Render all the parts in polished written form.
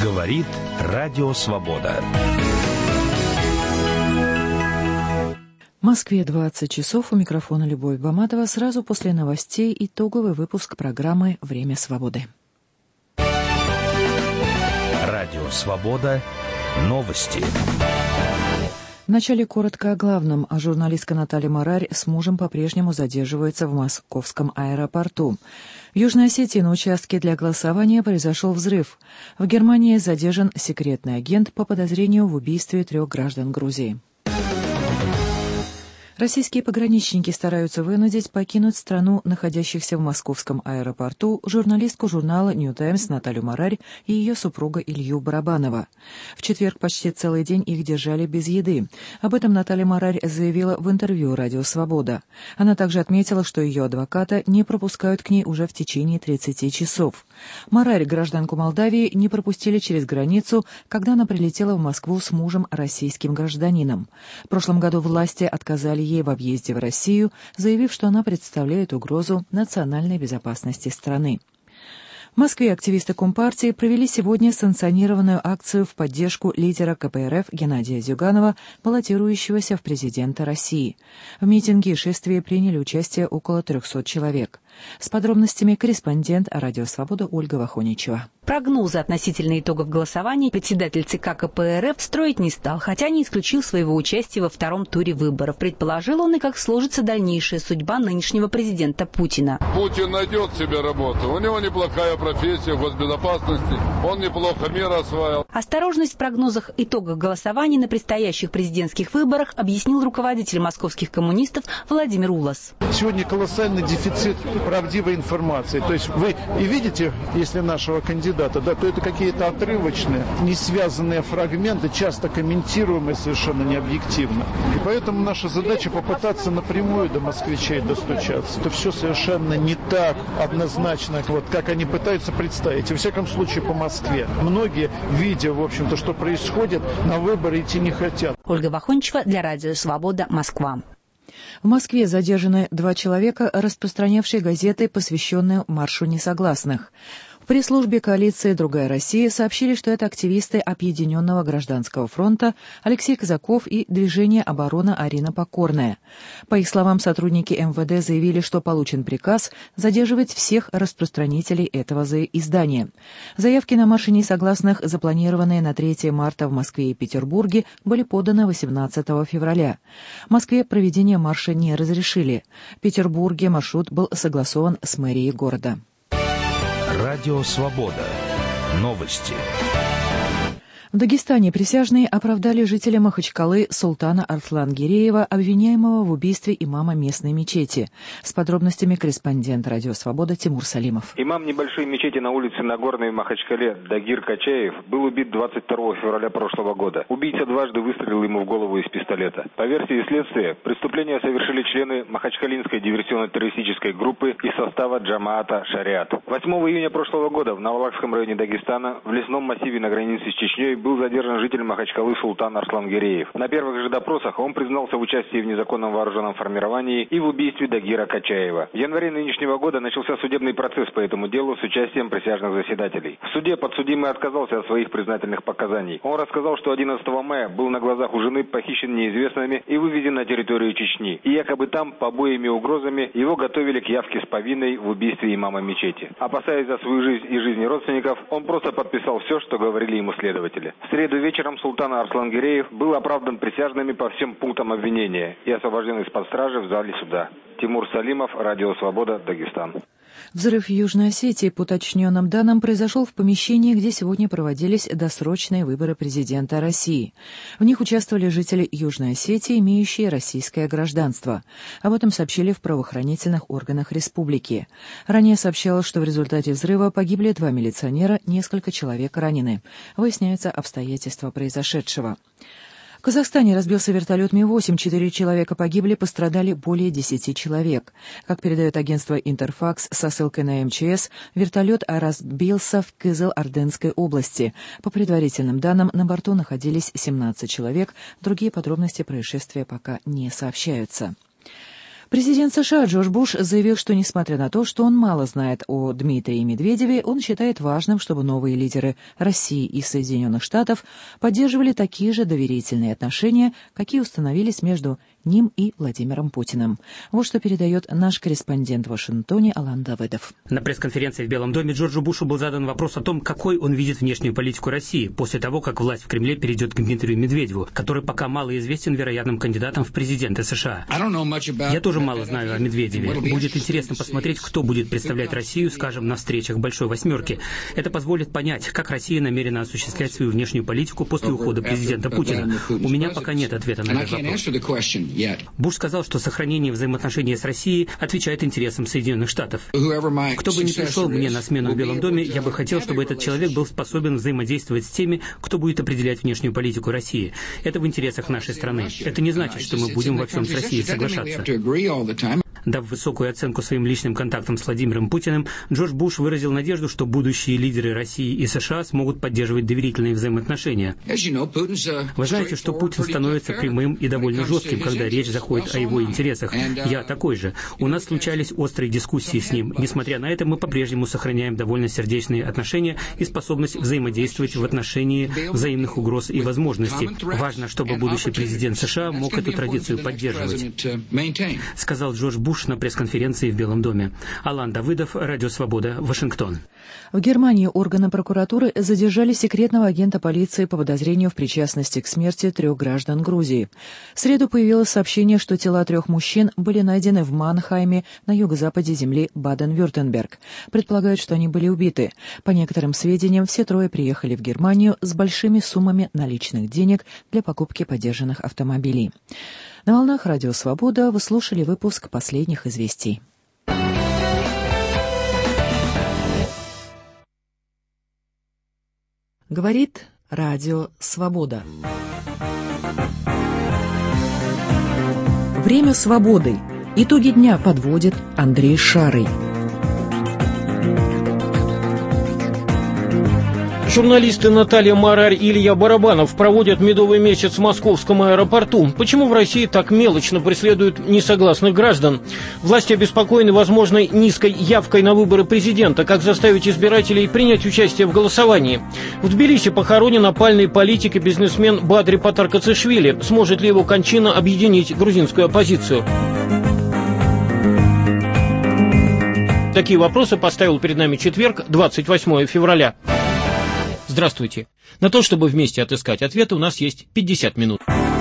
Говорит Радио Свобода. В Москве 20 часов. У микрофона Любовь Баматова. Сразу после новостей итоговый выпуск программы «Время свободы». Радио Свобода. Новости. Вначале коротко о главном. Журналистка Наталья Марарь с мужем по-прежнему задерживается в московском аэропорту. В Южной Осетии на участке для голосования произошел взрыв. В Германии задержан секретный агент по подозрению в убийстве 3 граждан Грузии. Российские пограничники стараются вынудить покинуть страну находящихся в московском аэропорту журналистку журнала «Нью Таймс» Наталью Марарь и ее супруга Илью Барабанова. В четверг почти целый день их держали без еды. Об этом Наталья Марарь заявила в интервью «Радио Свобода». Она также отметила, что ее адвоката не пропускают к ней уже в течение 30 часов. Марарь, гражданку Молдавии, не пропустили через границу, когда она прилетела в Москву с мужем, российским гражданином. В прошлом году власти отказали ей в объезде в Россию, заявив, что она представляет угрозу национальной безопасности страны. В Москве активисты Компартии провели сегодня санкционированную акцию в поддержку лидера КПРФ Геннадия Зюганова, баллотирующегося в президенты России. В митинге и шествии приняли участие около 300 человек. С подробностями корреспондент «Радио Свобода» Ольга Вахоничева. Прогнозы относительно итогов голосования председатель ЦК КПРФ строить не стал, хотя не исключил своего участия во втором туре выборов. Предположил он и как сложится дальнейшая судьба нынешнего президента Путина. Путин найдет себе работу. У него неплохая профессия в госбезопасности. Он неплохо мир осваивал. Осторожность в прогнозах итогов голосования на предстоящих президентских выборах объяснил руководитель московских коммунистов Владимир Улас. Сегодня колоссальный дефицит правдивой информации. То есть вы и видите, если нашего кандидата, да, то это какие-то отрывочные, не связанные фрагменты, часто комментируемые совершенно необъективно. И поэтому наша задача попытаться напрямую до москвичей достучаться. Это все совершенно не так однозначно, вот как они пытаются представить. Во всяком случае, по Москве. Многие, видя, в общем-то, что происходит, на выборы идти не хотят. Ольга Вахоничева для Радио Свобода, Москва. В Москве задержаны 2 человека, распространявшие газеты, посвященные маршу несогласных. В пресс-службе коалиции «Другая Россия» сообщили, что это активисты Объединенного гражданского фронта Алексей Казаков и Движение обороны Арина Покорная. По их словам, сотрудники МВД заявили, что получен приказ задерживать всех распространителей этого издания. Заявки на марши несогласных, запланированные на 3 марта в Москве и Петербурге, были поданы 18 февраля. В Москве проведение марша не разрешили. В Петербурге маршрут был согласован с мэрией города. Радио Свобода. Новости. В Дагестане присяжные оправдали жителя Махачкалы Султана Арслангиреева, обвиняемого в убийстве имама местной мечети. С подробностями корреспондент «Радио Свобода» Тимур Салимов. Имам небольшой мечети на улице Нагорной в Махачкале Дагир Качаев был убит 22 февраля прошлого года. Убийца дважды выстрелил ему в голову из пистолета. По версии следствия, преступление совершили члены Махачкалинской диверсионно-террористической группы из состава Джамаата Шариат. 8 июня прошлого года в Навалакском районе Дагестана, в лесном массиве на границе с Чечней, был задержан житель Махачкалы Султан Арслангиреев. На первых же допросах он признался в участии в незаконном вооруженном формировании и в убийстве Дагира Качаева. В январе нынешнего года начался судебный процесс по этому делу с участием присяжных заседателей. В суде подсудимый отказался от своих признательных показаний. Он рассказал, что 11 мая был на глазах у жены похищен неизвестными и вывезен на территорию Чечни. И якобы там, побоями и угрозами, его готовили к явке с повинной в убийстве имама мечети. Опасаясь за свою жизнь и жизни родственников, он просто подписал все, что говорили ему следователи. В среду вечером Султан Арслангиреев был оправдан присяжными по всем пунктам обвинения и освобожден из-под стражи в зале суда. Тимур Салимов, Радио Свобода, Дагестан. Взрыв в Южной Осетии, по уточненным данным, произошел в помещении, где сегодня проводились досрочные выборы президента России. В них участвовали жители Южной Осетии, имеющие российское гражданство. Об этом сообщили в правоохранительных органах республики. Ранее сообщалось, что в результате взрыва погибли 2 милиционера, несколько человек ранены. Выясняются обстоятельства произошедшего. В Казахстане разбился вертолет Ми-8, 4 человека погибли, пострадали более 10 человек. Как передает агентство «Интерфакс» со ссылкой на МЧС, вертолет разбился в Кызыл-Орденской области. По предварительным данным, на борту находились 17 человек, другие подробности происшествия пока не сообщаются. Президент США Джордж Буш заявил, что, несмотря на то, что он мало знает о Дмитрии Медведеве, он считает важным, чтобы новые лидеры России и Соединенных Штатов поддерживали такие же доверительные отношения, какие установились между ним и Владимиром Путиным. Вот что передает наш корреспондент в Вашингтоне Алан Давыдов. На пресс-конференции в Белом доме Джорджу Бушу был задан вопрос о том, какой он видит внешнюю политику России после того, как власть в Кремле перейдет к Дмитрию Медведеву, который пока мало известен вероятным кандидатом в президенты США. Я тоже мало знаю о Медведеве. Будет интересно посмотреть, кто будет представлять Россию, скажем, на встречах Большой Восьмерки. Это позволит понять, как Россия намерена осуществлять свою внешнюю политику после ухода президента Путина. У меня пока нет ответа на этот вопрос. Буш сказал, что сохранение взаимоотношений с Россией отвечает интересам Соединенных Штатов. Кто бы ни пришел мне на смену в Белом доме, я бы хотел, чтобы этот человек был способен взаимодействовать с теми, кто будет определять внешнюю политику России. Это в интересах нашей страны. Это не значит, что мы будем во всем с Россией соглашаться. Дав высокую оценку своим личным контактам с Владимиром Путиным, Джордж Буш выразил надежду, что будущие лидеры России и США смогут поддерживать доверительные взаимоотношения. Вы знаете, что Путин становится прямым и довольно жестким, когда речь заходит о его интересах. Я такой же. У нас случались острые дискуссии с ним. Несмотря на это, мы по-прежнему сохраняем довольно сердечные отношения и способность взаимодействовать в отношении взаимных угроз и возможностей. Важно, чтобы будущий президент США мог эту традицию поддерживать, сказал Джордж Буш на пресс-конференции в Белом доме. Алан Давыдов, Радио Свобода, Вашингтон. В Германии органы прокуратуры задержали секретного агента полиции по подозрению в причастности к смерти 3 граждан Грузии. В среду появилось сообщение, что тела 3 мужчин были найдены в Маннхайме на юго-западе земли Баден-Вюртемберг. Предполагают, что они были убиты. По некоторым сведениям, все 3 приехали в Германию с большими суммами наличных денег для покупки подержанных автомобилей. На волнах Радио Свобода вы слушали выпуск последних известий. Говорит Радио Свобода. Время свободы. Итоги дня подводит Андрей Шарый. Журналисты Наталья Марарь и Илья Барабанов проводят медовый месяц в московском аэропорту. Почему в России так мелочно преследуют несогласных граждан? Власти обеспокоены возможной низкой явкой на выборы президента. Как заставить избирателей принять участие в голосовании? В Тбилиси похоронен опальный политик и бизнесмен Бадри Патаркацишвили. Сможет ли его кончина объединить грузинскую оппозицию? Такие вопросы поставил перед нами четверг, 28 февраля. Здравствуйте. На то, чтобы вместе отыскать ответы, у нас есть 50 минут.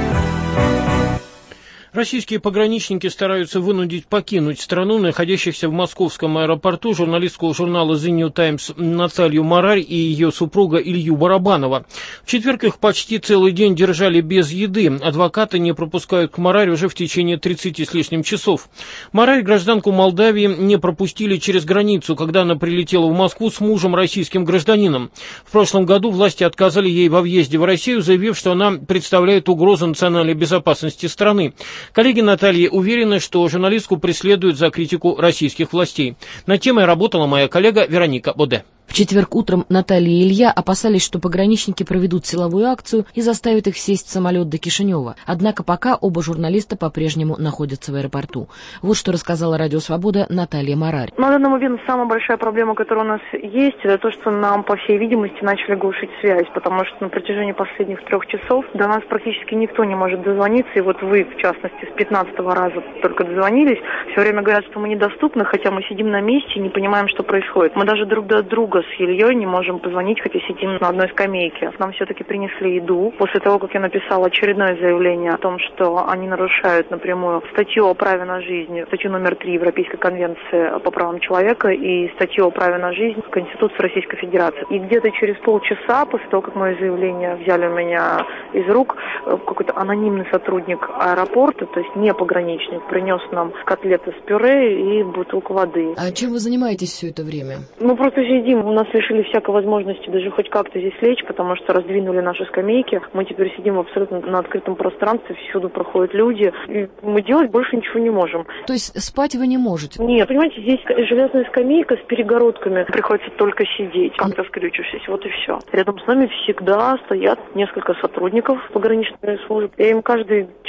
Российские пограничники стараются вынудить покинуть страну находящихся в московском аэропорту журналистку журнала The New Times Наталью Марарь и ее супруга Илью Барабанова. В четверг их почти целый день держали без еды. Адвокаты не пропускают к Марарь уже в течение 30 с лишним часов. Марарь, гражданку Молдавии, не пропустили через границу, когда она прилетела в Москву с мужем, российским гражданином. В прошлом году власти отказали ей во въезде в Россию, заявив, что она представляет угрозу национальной безопасности страны. Коллеги Натальи уверены, что журналистку преследуют за критику российских властей. Над темой работала моя коллега Вероника Боде. В четверг утром Наталья и Илья опасались, что пограничники проведут силовую акцию и заставят их сесть в самолет до Кишинева. Однако пока оба журналиста по-прежнему находятся в аэропорту. Вот что рассказала Радио Свобода Наталья Марарь. На данный момент самая большая проблема, которая у нас есть, это то, что нам, по всей видимости, начали глушить связь, потому что на протяжении последних 3 часов до нас практически никто не может дозвониться, и вот вы, в частности, с 15-го раза только дозвонились, все время говорят, что мы недоступны, хотя мы сидим на месте и не понимаем, что происходит. Мы даже друг до друга с Ильей не можем позвонить, хотя сидим на одной скамейке. Нам все-таки принесли еду. После того, как я написала очередное заявление о том, что они нарушают напрямую статью о праве на жизнь, статью номер 3 Европейской конвенции по правам человека и статью о праве на жизнь Конституции Российской Федерации. И где-то через полчаса, после того, как мое заявление взяли у меня из рук, какой-то анонимный сотрудник аэропорта, то есть не пограничник, принес нам котлеты с пюре и бутылку воды. А чем вы занимаетесь все это время? Мы просто сидим. У нас лишили всякой возможности даже хоть как-то здесь лечь, потому что раздвинули наши скамейки. Мы теперь сидим абсолютно на открытом пространстве, всюду проходят люди. И мы делать больше ничего не можем. То есть спать вы не можете? Нет, понимаете, здесь железная скамейка с перегородками. Приходится только сидеть, как-то скрючившись, вот и все. Рядом с нами всегда стоят несколько сотрудников пограничной службы. Я им каждые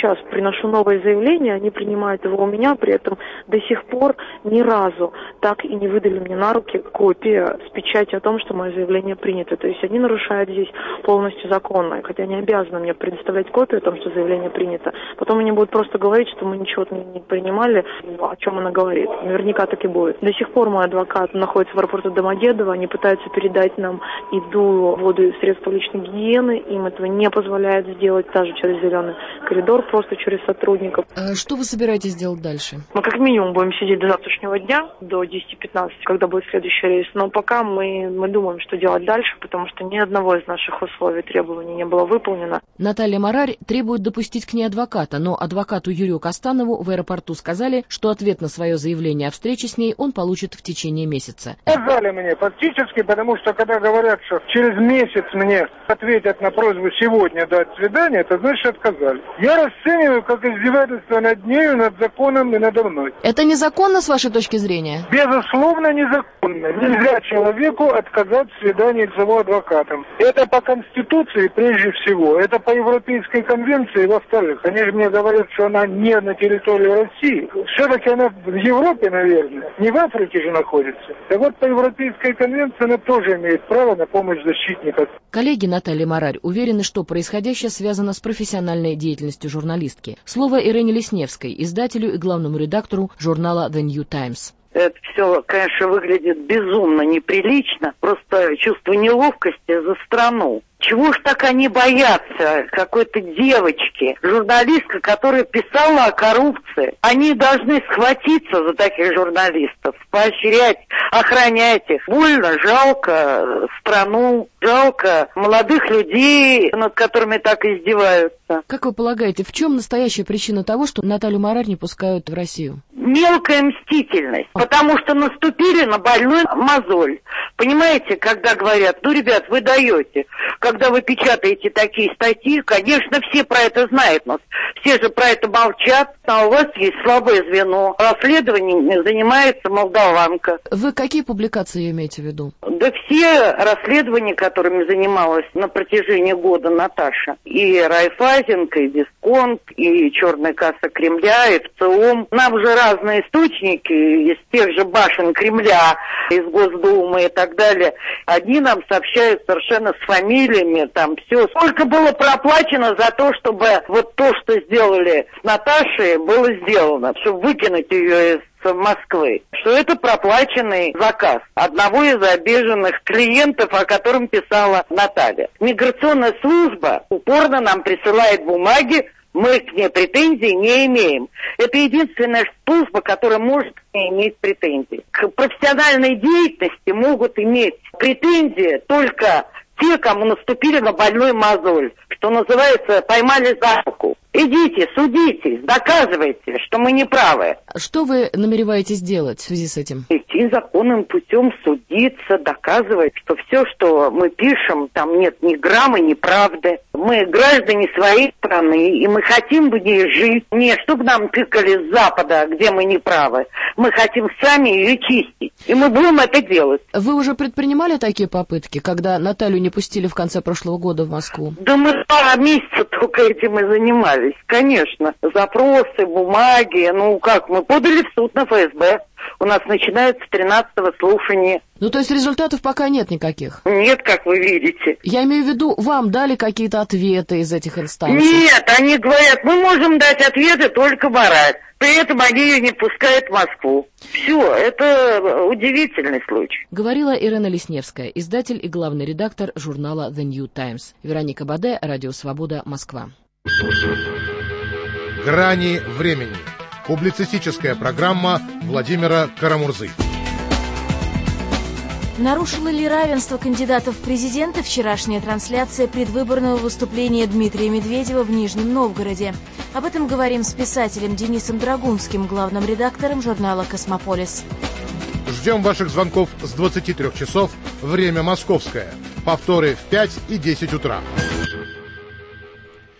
сейчас приношу новое заявление, они принимают его у меня, при этом до сих пор ни разу так и не выдали мне на руки копию с печатью о том, что мое заявление принято. То есть они нарушают здесь полностью законно, хотя они обязаны мне предоставлять копию о том, что заявление принято. Потом они будут просто говорить, что мы ничего не принимали, о чем она говорит. Наверняка так и будет. До сих пор мой адвокат находится в аэропорту Домодедово, они пытаются передать нам еду, воду и средства личной гигиены, им этого не позволяют сделать даже через зеленый коридор, просто через сотрудников. Что вы собираетесь делать дальше? Мы как минимум будем сидеть до завтрашнего дня, до 10:15, когда будет следующий рейс. Но пока мы думаем, что делать дальше, потому что ни одного из наших условий, требований не было выполнено. Наталья Марарь требует допустить к ней адвоката, но адвокату Юрию Костанову в аэропорту сказали, что ответ на свое заявление о встрече с ней он получит в течение месяца. Сказали мне фактически, потому что когда говорят, что через месяц мне ответят на просьбу сегодня дать свидание, это значит отказали. Я расцениваю как издевательство над нею, над законом и надо мной. Это незаконно с вашей точки зрения? Безусловно, незаконно. Нельзя человеку отказать в свидании с его адвокатом. Это по Конституции прежде всего, это по Европейской конвенции во-вторых. Они же мне говорят, что она не на территории России. Все-таки она в Европе, наверное, не в Африке же находится. Так вот, по Европейской конвенции она тоже имеет право на помощь защитника. Коллеги Натальи Марарь уверены, что происходящее связано с профессиональной деятельностью журналистки. Слово Ирине Лесневской, издателю и главному редактору журнала The New Times. Это все, конечно, выглядит безумно неприлично. Просто чувство неловкости за страну. Чего ж так они боятся какой-то девочки, журналистка, которая писала о коррупции? Они должны схватиться за таких журналистов, поощрять, охранять их. Больно, жалко страну, жалко молодых людей, над которыми так издеваются. Как вы полагаете, в чем настоящая причина того, что Наталью Марарь не пускают в Россию? Мелкая мстительность, потому что наступили на больной мозоль. Понимаете, когда говорят, ну, ребят, вы даете. Когда вы печатаете такие статьи, конечно, все про это знают, но все же про это молчат, а у вас есть слабое звено. Расследованием занимается молдаванка. Вы какие публикации имеете в виду? Да все расследования, которыми занималась на протяжении года Наташа. И Райффайзенка, и Дисконт, и Черная касса Кремля, и ВЦИОМ. Нам же разные источники из тех же башен Кремля, из Госдумы и так далее. Они нам сообщают совершенно с фамилиями, там все. Сколько было проплачено за то, чтобы вот то, что сделали с Наташей, было сделано, чтобы выкинуть ее из Москвы, что это проплаченный заказ одного из обиженных клиентов, о котором писала Наталья. Миграционная служба упорно нам присылает бумаги, мы к ней претензий не имеем. Это единственная служба, которая может иметь претензии. К профессиональной деятельности могут иметь претензии только те, кому наступили на больной мозоль, что называется, поймали за руку. Идите, судитесь, доказывайте, что мы не правы. Что вы намереваетесь делать в связи с этим? Идти законным путем, судиться, доказывать, что все, что мы пишем, там нет ни грамма, ни правды. Мы граждане своей страны, и мы хотим в ней жить. Не чтобы нам тыкали с Запада, где мы не правы. Мы хотим сами ее чистить. И мы будем это делать. Вы уже предпринимали такие попытки, когда Наталью не пустили в конце прошлого года в Москву? Да мы 2 месяца только этим и занимались. Конечно, запросы, бумаги, ну как, мы подали в суд на ФСБ. У нас начинается 13-го слушание. Ну, то есть результатов пока нет никаких? Нет, как вы видите. Я имею в виду, вам дали какие-то ответы из этих инстанций? Нет, они говорят, мы можем дать ответы только Марарь. При этом они ее не пускают в Москву. Все, это удивительный случай. Говорила Ирина Лесневская, издатель и главный редактор журнала The New Times. Вероника Баде, Радио Свобода, Москва. «Грани времени». Публицистическая программа Владимира Карамурзы. Нарушила ли равенство кандидатов в президенты вчерашняя трансляция предвыборного выступления Дмитрия Медведева в Нижнем Новгороде? Об этом говорим с писателем Денисом Драгунским, главным редактором журнала «Космополис». Ждем ваших звонков с 23 часов, время московское. Повторы в 5 и 10 утра.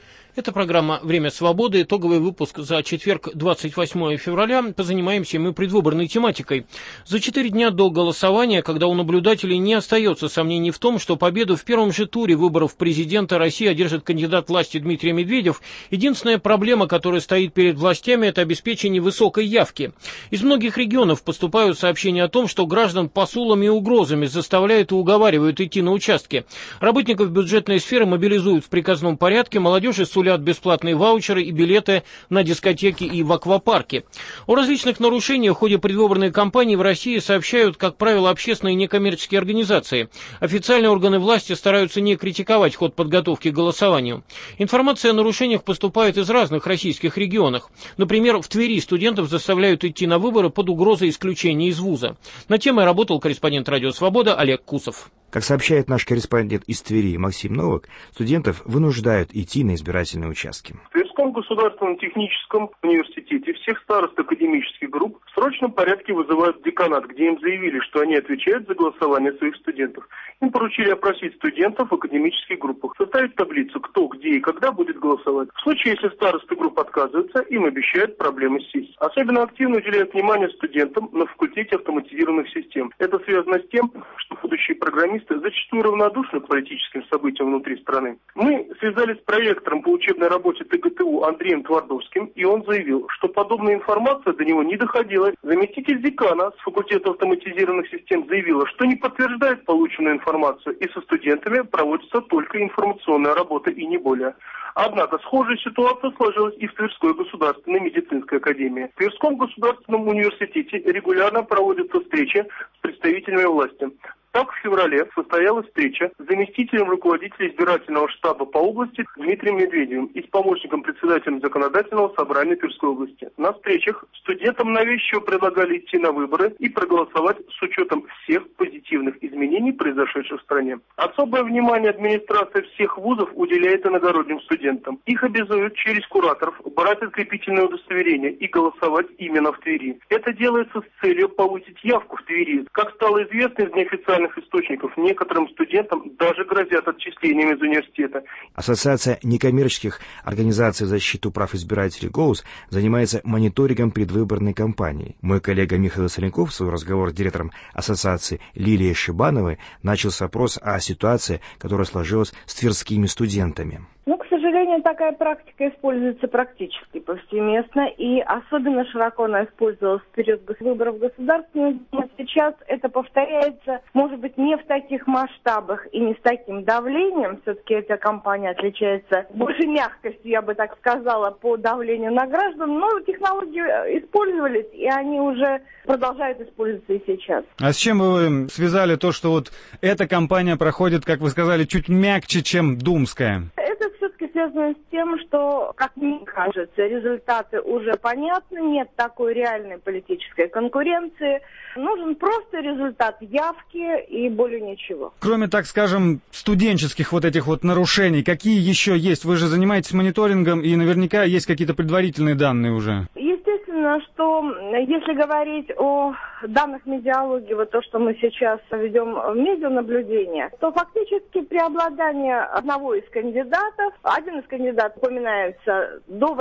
Это программа «Время свободы», итоговый выпуск за четверг, 28 февраля. Позанимаемся мы предвыборной тематикой. За 4 дня до голосования, когда у наблюдателей не остается сомнений в том, что победу в первом же туре выборов президента России одержит кандидат власти Дмитрий Медведев, единственная проблема, которая стоит перед властями, это обеспечение высокой явки. Из многих регионов поступают сообщения о том, что граждан посулами и угрозами заставляют и уговаривают идти на участки. Работников бюджетной сферы мобилизуют в приказном порядке, молодежи сулят бесплатные ваучеры и билеты на дискотеки и в аквапарке. О различных нарушениях в ходе предвыборной кампании в России сообщают, как правило, общественные и некоммерческие организации. Официальные органы власти стараются не критиковать ход подготовки к голосованию. Информация о нарушениях поступает из разных российских регионов. Например, в Твери студентов заставляют идти на выборы под угрозой исключения из вуза. На темой работал корреспондент «Радио Свобода» Олег Кусов. Как сообщает наш корреспондент из Твери Максим Новак, студентов вынуждают идти на избирательные участки. В Тверском государственном техническом университете всех старост академических групп в срочном порядке вызывают в деканат, где им заявили, что они отвечают за голосование своих студентов. Им поручили опросить студентов в академических группах, составить таблицу, кто, где и когда будет голосовать. В случае, если старосты групп отказываются, им обещают проблемы с сессией. Особенно активно уделяют внимание студентам на факультете автоматизированных систем. Это связано с тем, что будущие программисты зачастую равнодушны к политическим событиям внутри страны. Мы связались с проректором по учебной работе ТГТУ Андреем Твардовским, и он заявил, что подобная информация до него не доходила. Заместитель декана с факультета автоматизированных систем заявила, что не подтверждает полученную информацию, и со студентами проводится только информационная работа и не более. Однако схожая ситуация сложилась и в Тверской государственной медицинской академии. В Тверском государственном университете регулярно проводятся встречи с представителями власти. Так, в феврале состоялась встреча с заместителем руководителя избирательного штаба по области Дмитрием Медведевым и с помощником председателя законодательного собрания Тверской области. На встречах студентам навязчиво предлагали идти на выборы и проголосовать с учетом всех позитивных изменений, произошедших в стране. Особое внимание администрация всех вузов уделяет иногородним студентам. Их обязуют через кураторов брать открепительное удостоверение и голосовать именно в Твери. Это делается с целью повысить явку в Твери. Как стало известно из неофициальных источников, некоторым студентам даже грозят отчислениями из университета. Ассоциация некоммерческих организаций защиты прав избирателей «Голос» занимается мониторингом предвыборной кампании. Мой коллега Михаил Соленков в свой разговор с директором ассоциации Лилией Шибановой начал с вопроса о ситуации, которая сложилась с тверскими студентами. К сожалению, такая практика используется практически повсеместно, и особенно широко она использовалась в период выборов Государственной Думы. Сейчас это повторяется, может быть, не в таких масштабах и не с таким давлением. Все-таки эта кампания отличается большей мягкостью, я бы так сказала, по давлению на граждан, но технологии использовались, и они уже продолжают использоваться и сейчас. А с чем вы связали то, что вот эта кампания проходит, как вы сказали, чуть мягче, чем думская? Это все-таки связано с тем, что, как мне кажется, результаты уже понятны, нет такой реальной политической конкуренции. Нужен просто результат явки и более ничего. Кроме, так скажем, студенческих вот этих вот нарушений, какие еще есть? Вы же занимаетесь мониторингом, и наверняка есть какие-то предварительные данные уже. Естественно, что если говорить о данных медиалогии, вот то, что мы сейчас ведем в медианаблюдение, то фактически преобладание одного из кандидатов, один из кандидатов упоминается до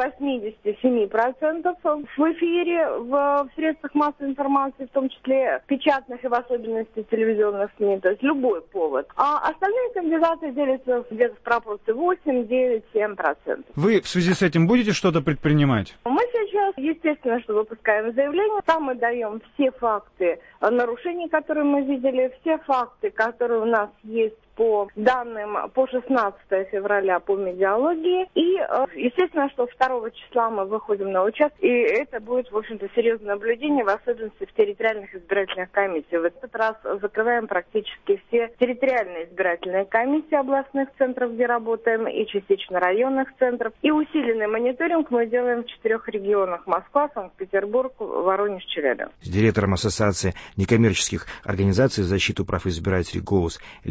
87% в эфире, в средствах массовой информации, в том числе печатных и в особенности телевизионных СМИ, то есть любой повод. А остальные кандидаты делятся где-то в пропорции 8, 9, 7%. Вы в связи с этим будете что-то предпринимать? Мы сейчас, естественно, что выпускаем заявление, там мы даем все факты нарушений, которые мы видели, все факты, которые у нас есть по данным по 16 февраля по медиалогии. И, естественно, что 2 числа мы выходим на участок, и это будет, в общем-то, серьезное наблюдение, в особенности в территориальных избирательных комиссиях. В этот раз закрываем практически все территориальные избирательные комиссии областных центров, где работаем, и частично районных центров. И усиленный мониторинг мы делаем в 4 регионах: Москва, Санкт-Петербург, Воронеж, Челябинск. С директором Ассоциации некоммерческих организаций защиты прав избирателей «Голос» Лилией Шибановой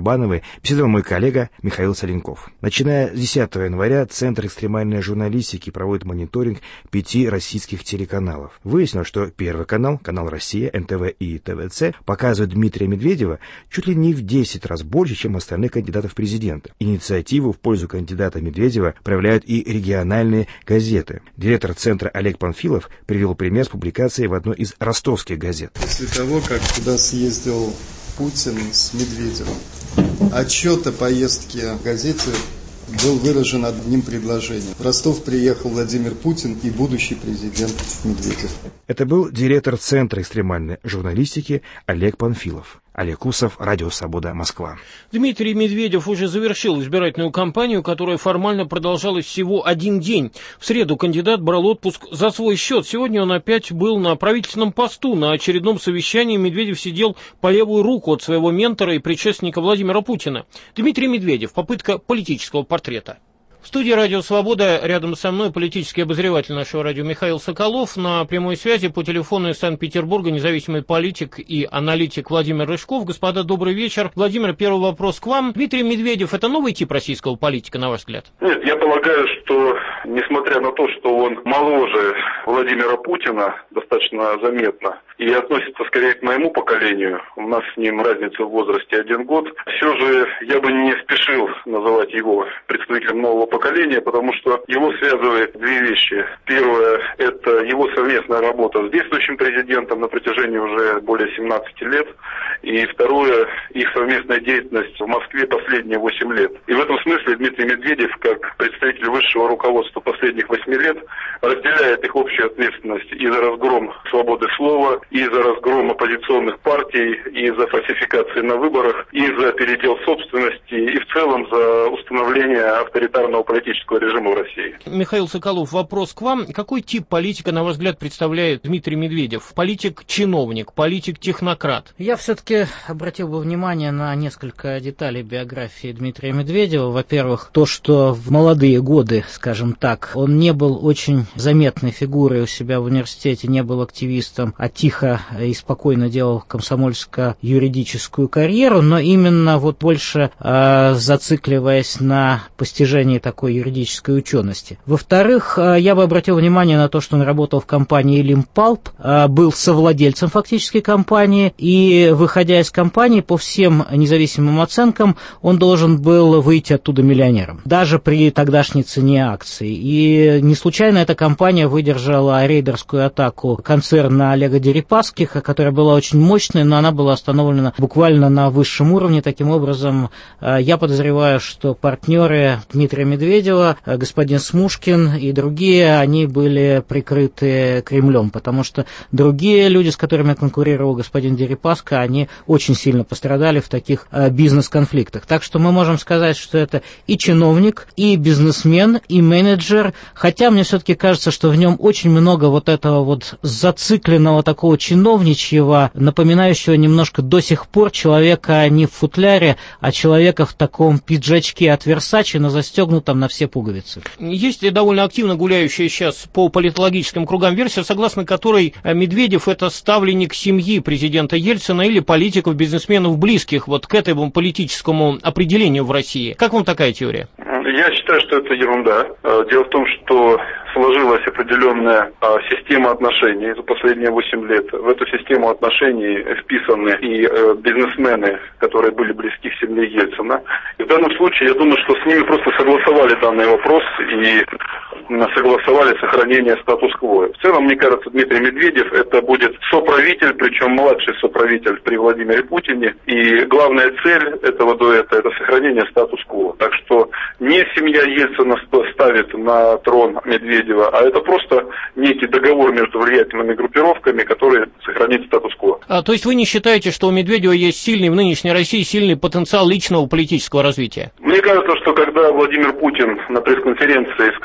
Барабановой беседовал мой коллега Михаил Соленков. Начиная с 10 января Центр экстремальной журналистики проводит мониторинг 5 российских телеканалов. Выяснилось, что Первый канал, канал «Россия», НТВ и ТВЦ показывают Дмитрия Медведева чуть ли не в 10 раз больше, чем остальных кандидатов в президенты. Инициативу в пользу кандидата Медведева проявляют и региональные газеты. Директор Центра Олег Панфилов привел пример с публикацией в одной из ростовских газет. После того, как туда съездил Путин с Медведевым, отчет о поездке в газете был выражен одним предложением. В Ростов приехал Владимир Путин и будущий президент Медведев. Это был директор Центра экстремальной журналистики Олег Панфилов. Олег Усов, Радио Свобода, Москва. Дмитрий Медведев уже завершил избирательную кампанию, которая формально продолжалась всего один день. В среду кандидат брал отпуск за свой счет. Сегодня он опять был на правительственном посту. На очередном совещании Медведев сидел по левую руку от своего ментора и предшественника Владимира Путина. Дмитрий Медведев. Попытка политического портрета. В студии «Радио Свобода» рядом со мной политический обозреватель нашего радио Михаил Соколов. На прямой связи по телефону из Санкт-Петербурга независимый политик и аналитик Владимир Рыжков. Господа, добрый вечер. Владимир, первый вопрос к вам. Дмитрий Медведев – это новый тип российского политика, на ваш взгляд? Нет, я полагаю, что, несмотря на то, что он моложе Владимира Путина, достаточно заметно, и относится скорее к моему поколению, у нас с ним разница в возрасте 1 год, все же я бы не спешил называть его представителем нового поколения, потому что его связывает 2 вещи. Первое – это его совместная работа с действующим президентом на протяжении уже более 17 лет. И второе – их совместная деятельность в Москве последние 8 лет. И в этом смысле Дмитрий Медведев, как представитель высшего руководства последних 8 лет, разделяет их общую ответственность и за разгром свободы слова, и за разгром оппозиционных партий, и за фальсификации на выборах, и за передел собственности, и в целом за установление авторитарного политического режима в России. Михаил Соколов, вопрос к вам. Какой тип политика, на ваш взгляд, представляет Дмитрий Медведев? Политик-чиновник, политик-технократ? Я все-таки обратил бы внимание на несколько деталей биографии Дмитрия Медведева. Во-первых, то, что в молодые годы, скажем так, он не был очень заметной фигурой у себя в университете, не был активистом, а тихо и спокойно делал комсомольско-юридическую карьеру, но именно вот больше зацикливаясь на постижении такой юридической учености. Во-вторых, я бы обратил внимание на то, что он работал в компании Лимпалп, был совладельцем фактически компании, и, выходя из компании, по всем независимым оценкам, он должен был выйти оттуда миллионером, даже при тогдашней цене акций. И не случайно эта компания выдержала рейдерскую атаку концерна Олега Дерипаски, которая была очень мощной, но она была остановлена буквально на высшем уровне. Таким образом, я подозреваю, что партнеры Дмитрия Медведева, господин Смушкин и другие, они были прикрыты Кремлем, потому что другие люди, с которыми конкурировал господин Дерипаска, они очень сильно пострадали в таких бизнес-конфликтах. Так что мы можем сказать, что это и чиновник, и бизнесмен, и менеджер, хотя мне все-таки кажется, что в нем очень много вот этого вот зацикленного такого чиновничьего, напоминающего немножко до сих пор человека не в футляре, а человека в таком пиджачке от Версачи, но застегнутом на все пуговицы. Есть довольно активно гуляющая сейчас по политологическим кругам версия, согласно которой Медведев – это ставленник семьи президента Ельцина или политиков, бизнесменов близких вот к этому политическому определению в России. Как вам такая теория? Я считаю, что это ерунда. Дело в том, что сложилась определенная система отношений за последние 8 лет. В эту систему отношений вписаны и бизнесмены, которые были близки к семье Ельцина. И в данном случае, я думаю, что с ними просто согласовали данный вопрос и согласовали сохранение статус-кво. В целом, мне кажется, Дмитрий Медведев это будет соправитель, причем младший соправитель при Владимире Путине. И главная цель этого дуэта – это сохранение статус-кво. Так что не семья Ельцина ставит на трон Медведева, а это просто некий договор между влиятельными группировками, который сохранит статус-кво. То есть вы не считаете, что у Медведева есть сильный в нынешней России сильный потенциал личного политического развития? Мне кажется, что когда Владимир Путин на пресс-конференции сказал о том,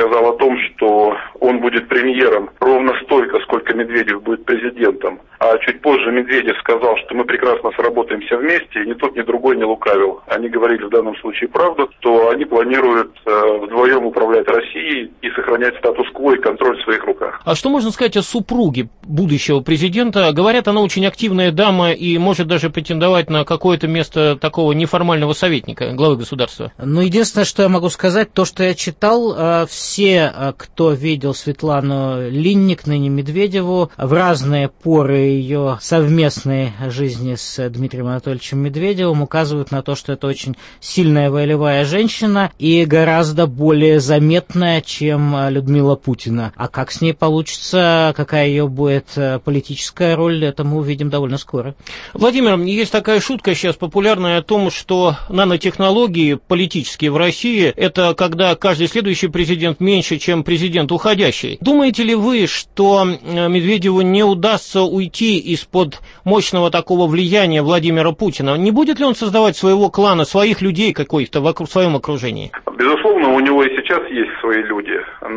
том, что он будет премьером ровно столько, сколько Медведев будет президентом. А чуть позже Медведев сказал, что мы прекрасно сработаемся вместе, и ни тот, ни другой не лукавил. Они говорили в данном случае правду, то они планируют вдвоем управлять Россией и сохранять статус-кво и контроль в своих руках. А что можно сказать о супруге будущего президента? Говорят, она очень активная дама и может даже претендовать на какое-то место такого неформального советника главы государства. Ну, единственное, что я могу сказать, то, что я читал, все, кто видел Светлану Линник, ныне Медведеву, в разные поры ее совместной жизни с Дмитрием Анатольевичем Медведевым указывают на то, что это очень сильная волевая женщина и гораздо более заметная, чем Людмила Путина. А как с ней получится, какая ее будет политическая роль, это мы увидим довольно скоро. Владимир, есть такая шутка сейчас популярная о том, что нанотехнологии политические в России – это когда каждый следующий президент меньше, чем президент уходящий. Думаете ли вы, что Медведеву не удастся уйти из-под мощного такого влияния Владимира Путина? Не будет ли он создавать своего клана, своих людей каких-то в своем окружении? Безусловно, у него и сейчас есть свои люди,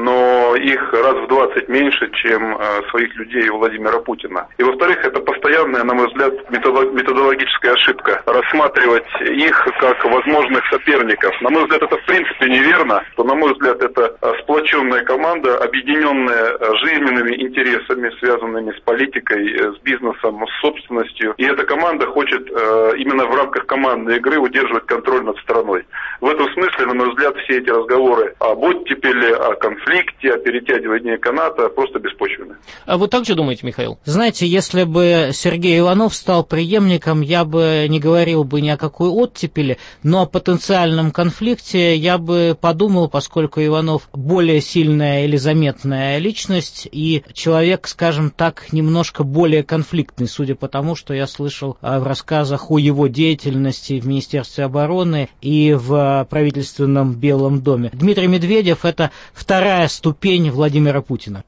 но их раз в 20 меньше, чем своих людей у Владимира Путина. И, во-вторых, это постоянная, на мой взгляд, методологическая ошибка. Рассматривать их как возможных соперников. На мой взгляд, это в принципе неверно. То, на мой взгляд, это сплоченная команда, объединенная жизненными интересами, связанными с политикой, с бизнесом, с собственностью. И эта команда хочет именно в рамках командной игры удерживать контроль над страной. В этом смысле, на мой взгляд, все эти разговоры об оттепели, о конфликте, о перетягивании каната просто беспочвенны. А вы так же думаете, Михаил? Знаете, если бы Сергей Иванов стал преемником, я бы не говорил бы ни о какой оттепели, но о потенциальном конфликте я бы подумал, поскольку Иванов более сильная или заметная личность и человек, скажем так, немножко более конфликтный, судя по тому, что я слышал в рассказах о его деятельности в Министерстве обороны и в правительственном Белом доме. Дмитрий Медведев – это вторая ступень Владимира Путина.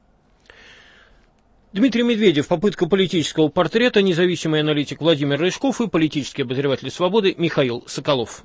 Дмитрий Медведев, попытка политического портрета, независимый аналитик Владимир Рыжков и политический обозреватель «Свободы» Михаил Соколов.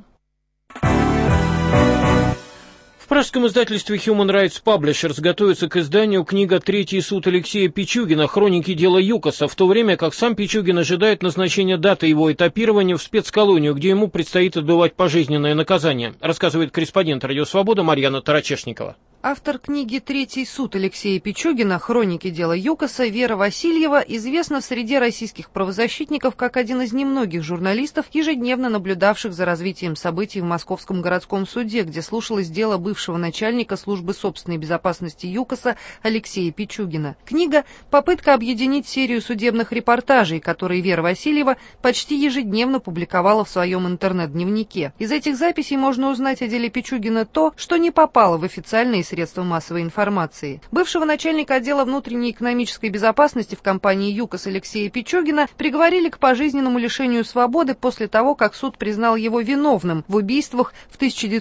В пражском издательстве Human Rights Publishers готовится к изданию книга «Третий суд» Алексея Пичугина «Хроники дела ЮКОСа», в то время как сам Пичугин ожидает назначения даты его этапирования в спецколонию, где ему предстоит отбывать пожизненное наказание, рассказывает корреспондент «Радио Свобода» Марьяна Тарачешникова. Автор книги «Третий суд» Алексея Пичугина «Хроники дела ЮКОСа» Вера Васильева известна в среде российских правозащитников как один из немногих журналистов, ежедневно наблюдавших за развитием событий в Московском городском суде, где слушалось дело бывшего начальника службы собственной безопасности ЮКОСа Алексея Пичугина. Книга – попытка объединить серию судебных репортажей, которые Вера Васильева почти ежедневно публиковала в своем интернет-дневнике. Из этих записей можно узнать о деле Пичугина то, что не попало в официальные средства массовой информации. Бывшего начальника отдела внутренней экономической безопасности в компании ЮКОС Алексея Пичугина приговорили к пожизненному лишению свободы после того, как суд признал его виновным в убийствах в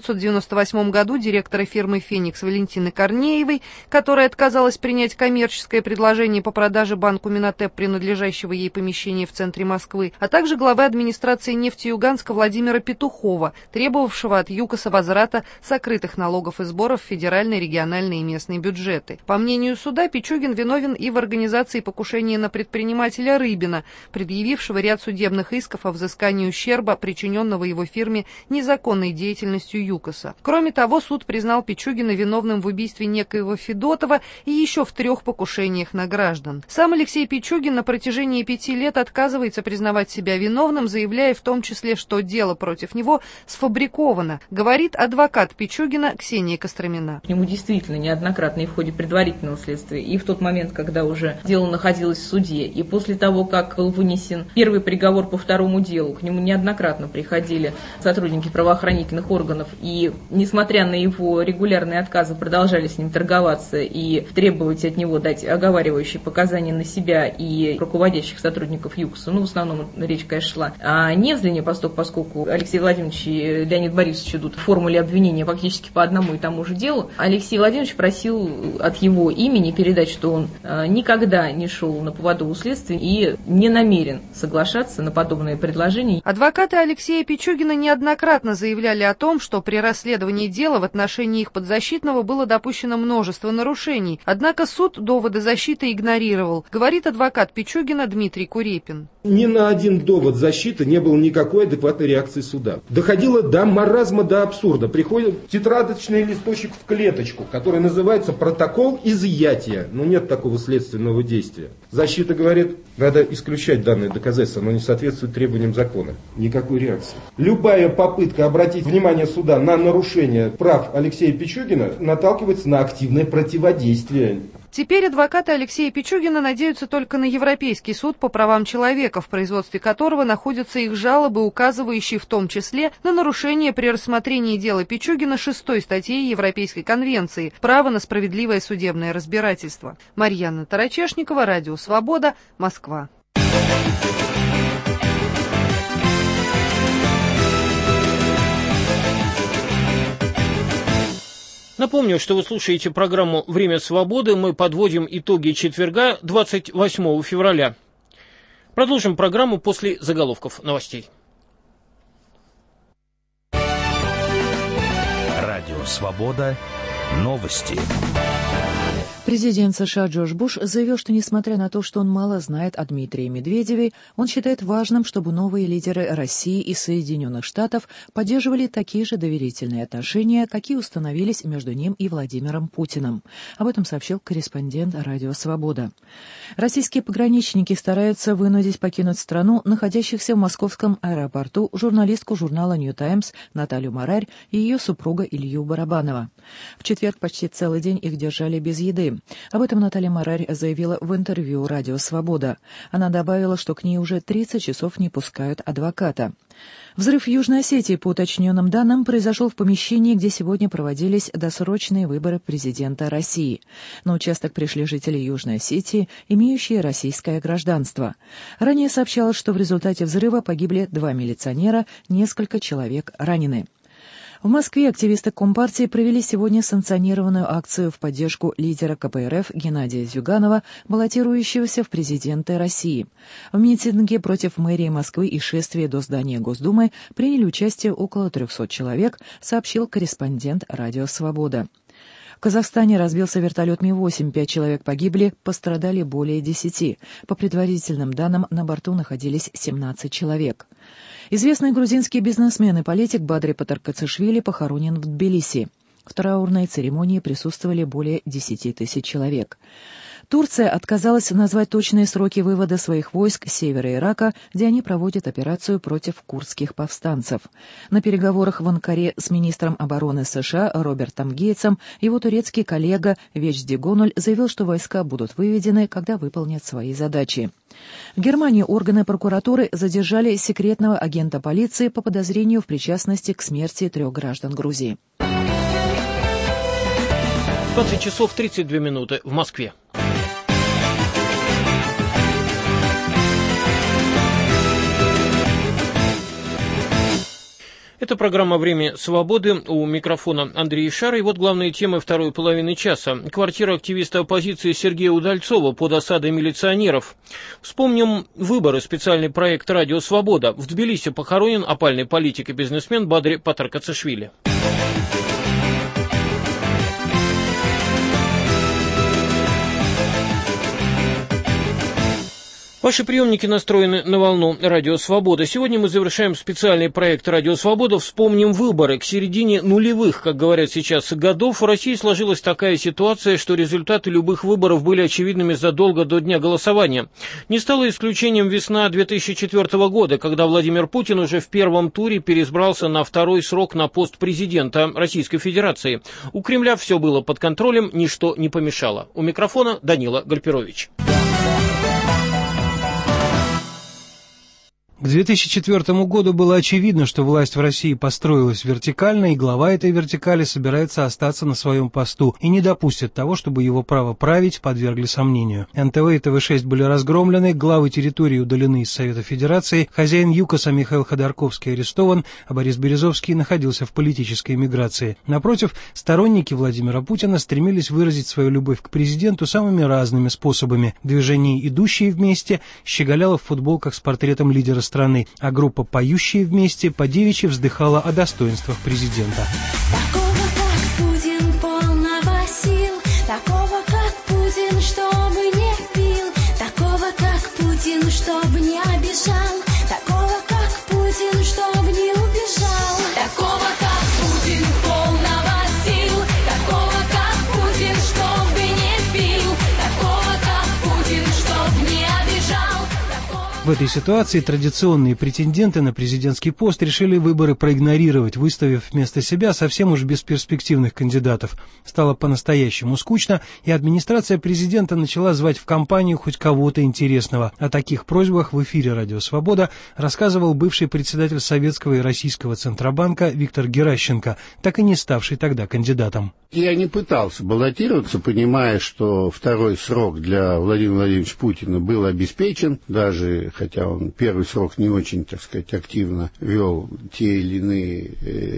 1998 году директора фирмы «Феникс» Валентины Корнеевой, которая отказалась принять коммерческое предложение по продаже банку «Минотеп», принадлежащего ей помещения в центре Москвы, а также главы администрации «Нефтеюганска» Владимира Петухова, требовавшего от ЮКОСа возврата сокрытых налогов и сборов в федеральные, региональные и местные бюджеты. По мнению суда, Пичугин виновен и в организации покушения на предпринимателя Рыбина, предъявившего ряд судебных исков о взыскании ущерба, причиненного его фирме незаконной деятельностью ЮКОСа. Кроме того, суд признал Пичугина виновным в убийстве некоего Федотова и еще в 3 покушениях на граждан. Сам Алексей Пичугин на протяжении 5 лет отказывается признавать себя виновным, заявляя в том числе, что дело против него сфабриковано, говорит адвокат Пичугина Ксения Костромина. К нему действительно неоднократно и в ходе предварительного следствия, и в тот момент, когда уже дело находилось в суде, и после того, как был вынесен первый приговор по второму делу, к нему неоднократно приходили сотрудники правоохранительных органов, и, несмотря на его регулярные отказы, продолжали с ним торговаться и требовать от него дать оговаривающие показания на себя и руководящих сотрудников ЮКОСа, в основном речь, конечно, шла о Невзлине, поскольку Алексей Владимирович и Леонид Борисович идут в формуле обвинения фактически по одному и тому же делу. Алексей Алексей Владимирович просил от его имени передать, что он никогда не шел на поводу у следствия и не намерен соглашаться на подобные предложения. Адвокаты Алексея Пичугина неоднократно заявляли о том, что при расследовании дела в отношении их подзащитного было допущено множество нарушений. Однако суд доводы защиты игнорировал, говорит адвокат Пичугина Дмитрий Курепин. Ни на один довод защиты не было никакой адекватной реакции суда. Доходило до маразма, до абсурда. Приходит тетрадочный листочек в клеточку, который называется протокол изъятия. Но нет такого следственного действия. Защита говорит, надо исключать данное доказательство, оно не соответствует требованиям закона. Никакой реакции. Любая попытка обратить внимание суда на нарушение прав Алексея Пичугина наталкивается на активное противодействие. Теперь адвокаты Алексея Пичугина надеются только на Европейский суд по правам человека, в производстве которого находятся их жалобы, указывающие в том числе на нарушение при рассмотрении дела Пичугина 6 статьи Европейской конвенции «Право на справедливое судебное разбирательство». Марьяна Тарачешникова, Радио Свобода, Москва. Напомню, что вы слушаете программу «Время свободы». Мы подводим итоги четверга, 28 февраля. Продолжим программу после заголовков новостей. Радио «Свобода». Новости. Президент США Джордж Буш заявил, что несмотря на то, что он мало знает о Дмитрии Медведеве, он считает важным, чтобы новые лидеры России и Соединенных Штатов поддерживали такие же доверительные отношения, какие установились между ним и Владимиром Путиным. Об этом сообщил корреспондент Радио «Свобода». Российские пограничники стараются вынудить покинуть страну находящихся в московском аэропорту журналистку журнала «Нью Таймс» Наталью Марарь и ее супруга Илью Барабанова. В четверг почти целый день их держали без еды. Об этом Наталья Марарь заявила в интервью «Радио Свобода». Она добавила, что к ней уже 30 часов не пускают адвоката. Взрыв в Южной Осетии, по уточненным данным, произошел в помещении, где сегодня проводились досрочные выборы президента России. На участок пришли жители Южной Осетии, имеющие российское гражданство. Ранее сообщалось, что в результате взрыва погибли 2 милиционера, несколько человек ранены. В Москве активисты Компартии провели сегодня санкционированную акцию в поддержку лидера КПРФ Геннадия Зюганова, баллотирующегося в президенты России. В митинге против мэрии Москвы и шествии до здания Госдумы приняли участие около 300 человек, сообщил корреспондент Радио «Свобода». В Казахстане разбился вертолет Ми-8, 5 человек погибли, пострадали более 10. По предварительным данным, на борту находились 17 человек. Известный грузинский бизнесмен и политик Бадри Патаркацишвили похоронен в Тбилиси. В траурной церемонии присутствовали более 10 тысяч человек. Турция отказалась назвать точные сроки вывода своих войск с севера Ирака, где они проводят операцию против курдских повстанцев. На переговорах в Анкаре с министром обороны США Робертом Гейтсом его турецкий коллега Вечди Гонуль заявил, что войска будут выведены, когда выполнят свои задачи. В Германии органы прокуратуры задержали секретного агента полиции по подозрению в причастности к смерти 3 граждан Грузии. 20 часов 32 минуты в Москве. Это программа «Время свободы». У микрофона Андрей Шар. И вот главные темы второй половины часа. Квартира активиста оппозиции Сергея Удальцова под осадой милиционеров. Вспомним выборы. Специальный проект «Радио Свобода». В Тбилиси похоронен опальный политик и бизнесмен Бадри Патаркацишвили. Ваши приемники настроены на волну «Радио Свобода». Сегодня мы завершаем специальный проект «Радио Свобода». Вспомним выборы. К середине нулевых, как говорят сейчас, годов в России сложилась такая ситуация, что результаты любых выборов были очевидными задолго до дня голосования. Не стало исключением весна 2004 года, когда Владимир Путин уже в первом туре переизбрался на 2-й срок на пост президента Российской Федерации. У Кремля все было под контролем, ничто не помешало. У микрофона Данила Гальперович. К 2004 году было очевидно, что власть в России построилась вертикально, и глава этой вертикали собирается остаться на своем посту и не допустит того, чтобы его право править подвергли сомнению. НТВ и ТВ-6 были разгромлены, главы территории удалены из Совета Федерации, хозяин ЮКОСа Михаил Ходорковский арестован, а Борис Березовский находился в политической эмиграции. Напротив, сторонники Владимира Путина стремились выразить свою любовь к президенту самыми разными способами. Движение «Идущие вместе» щеголяло в футболках с портретом лидера страны, а группа «Поющие вместе» по девичьи вздыхала о достоинствах президента. Такого, как Путин, полного сил, такого, как Путин, чтобы не пил, такого, как Путин, чтобы не обижал, такого, как Путин, чтобы не убежал, такого, как Путин, полного сил, такого, как Путин, чтобы не пил, такого, как Путин, чтобы не обижал. В этой ситуации традиционные претенденты на президентский пост решили выборы проигнорировать, выставив вместо себя совсем уж бесперспективных кандидатов. Стало по-настоящему скучно, и администрация президента начала звать в кампанию хоть кого-то интересного. О таких просьбах в эфире «Радио Свобода» рассказывал бывший председатель Советского и Российского Центробанка Виктор Геращенко, так и не ставший тогда кандидатом. Я не пытался баллотироваться, понимая, что второй срок для Владимира Владимировича Путина был обеспечен, даже хотя он первый срок не очень, так сказать, активно вел те или иные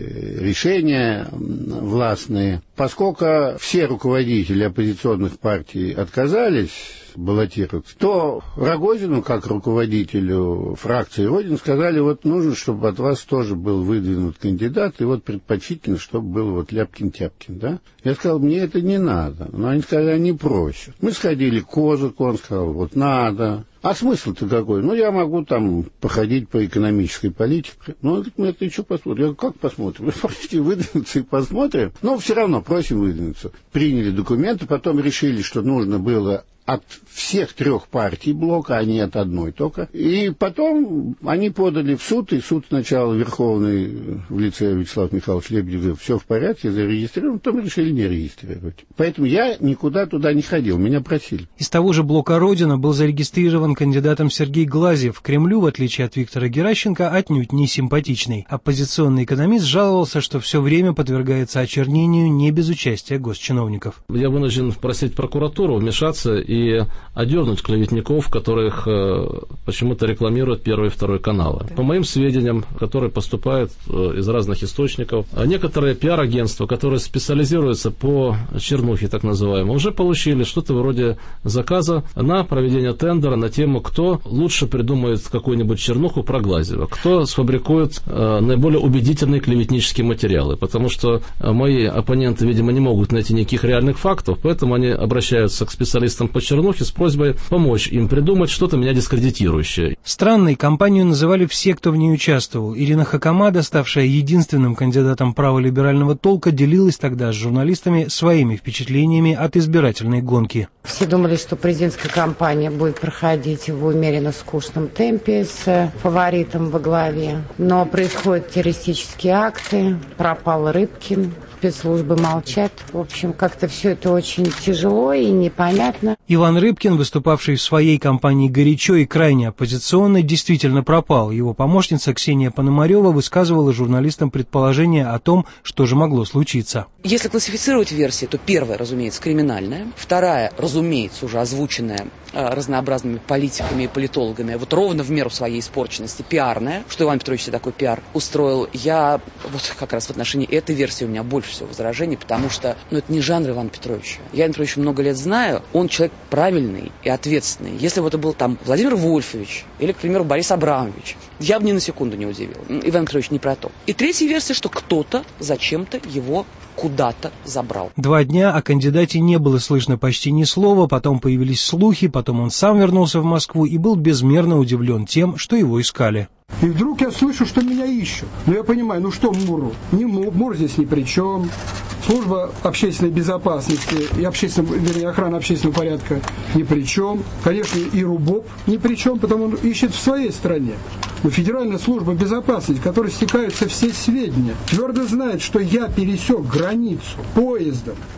решения властные. Поскольку все руководители оппозиционных партий отказались баллотироваться, то Рогозину, как руководителю фракции Родина, сказали, вот нужно, чтобы от вас тоже был выдвинут кандидат, и вот предпочтительно, чтобы был вот Ляпкин-Тяпкин, да? Я сказал, мне это не надо. Но они сказали, они просят. Мы сходили к Козыку, он сказал, вот надо. А смысл-то какой? Ну, я могу там походить по экономической политике. Ну, он говорит, мы это еще посмотрим. Я говорю, как посмотрим? Вы просите выдвинуться и посмотрим? Но все равно просим выдвинуться. Приняли документы, потом решили, что нужно было от всех трех партий блока, а не от одной только. И потом они подали в суд, и суд сначала Верховный в лице Вячеслава Михайловича Лебедева говорил, все в порядке, зарегистрирован, потом решили не регистрировать. Поэтому я никуда туда не ходил, меня просили. Из того же блока «Родина» был зарегистрирован кандидатом Сергей Глазьев. Кремлю, в отличие от Виктора Геращенко, отнюдь не симпатичный. Оппозиционный экономист жаловался, что все время подвергается очернению не без участия госчиновников. Я вынужден просить прокуратуру вмешаться и одернуть клеветников, которых почему-то рекламируют Первый и Второй каналы. По моим сведениям, которые поступают из разных источников, некоторые пиар-агентства, которые специализируются по чернухе, так называемой, уже получили что-то вроде заказа на проведение тендера на тему, кто лучше придумает какую-нибудь чернуху про Глазьева, кто сфабрикует наиболее убедительные клеветнические материалы, потому что мои оппоненты, видимо, не могут найти никаких реальных фактов, поэтому они обращаются к специалистам по чернухе с просьбой помочь им придумать что-то меня дискредитирующее. Странной кампанию называли все, кто в ней участвовал. Ирина Хакамада, ставшая единственным кандидатом праволиберального толка, делилась тогда с журналистами своими впечатлениями от избирательной гонки. Все думали, что президентская кампания будет проходить в умеренно скучном темпе с фаворитом во главе. Но происходят террористические акты, пропал Рыбкин, спецслужбы молчат. В общем, как-то все это очень тяжело и непонятно. Иван Рыбкин, выступавший в своей кампании горячо и крайне оппозиционно, действительно пропал. Его помощница Ксения Пономарева высказывала журналистам предположение о том, что же могло случиться. Если классифицировать версии, то первая, разумеется, криминальная. Вторая, разумеется, уже озвученная разнообразными политиками и политологами, вот ровно в меру своей испорченности, пиарная, что Иван Петрович себе такой пиар устроил. Я вот как раз в отношении этой версии у меня больше всего возражений, потому что это не жанр Ивана Петровича. Я Ивана Петровича много лет знаю, он человек правильный и ответственный. Если бы это был там Владимир Вольфович или, к примеру, Борис Абрамович, я бы ни на секунду не удивил. Иван Петрович не про то. И третья версия, что кто-то зачем-то его куда-то забрал. 2 дня о кандидате не было слышно почти ни слова, потом появились слухи, потом он сам вернулся в Москву и был безмерно удивлен тем, что его искали. И вдруг я слышу, что меня ищут. Но я понимаю, что Муру? Мур здесь ни при чем. Служба общественной безопасности и охрана общественного порядка ни при чем. Конечно, и РУБОП ни при чем, потому он ищет в своей стране. Но Федеральная служба безопасности, которой стекаются все сведения, твердо знает, что я пересек границу поездом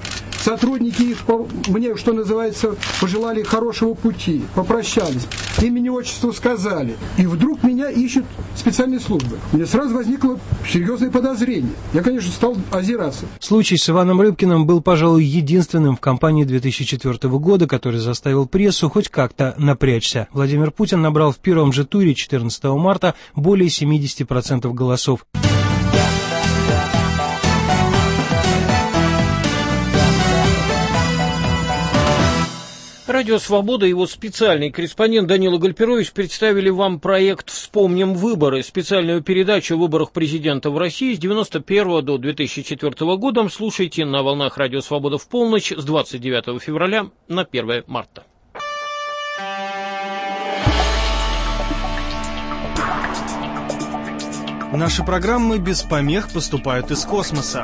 Сотрудники их, мне, что называется, пожелали хорошего пути, попрощались, имени, отчеству сказали. И вдруг меня ищут специальные службы. У меня сразу возникло серьезное подозрение. Я, конечно, стал озираться. Случай с Иваном Рыбкиным был, пожалуй, единственным в кампании 2004 года, который заставил прессу хоть как-то напрячься. Владимир Путин набрал в первом же туре 14 марта более 70% голосов. Радио «Свобода» и его специальный корреспондент Данила Гальперович представили вам проект «Вспомним выборы», специальную передачу о выборах президента в России с 1991 до 2004 года. Слушайте на волнах Радио «Свобода» в полночь с 29 февраля на 1 марта. Наши программы без помех поступают из космоса.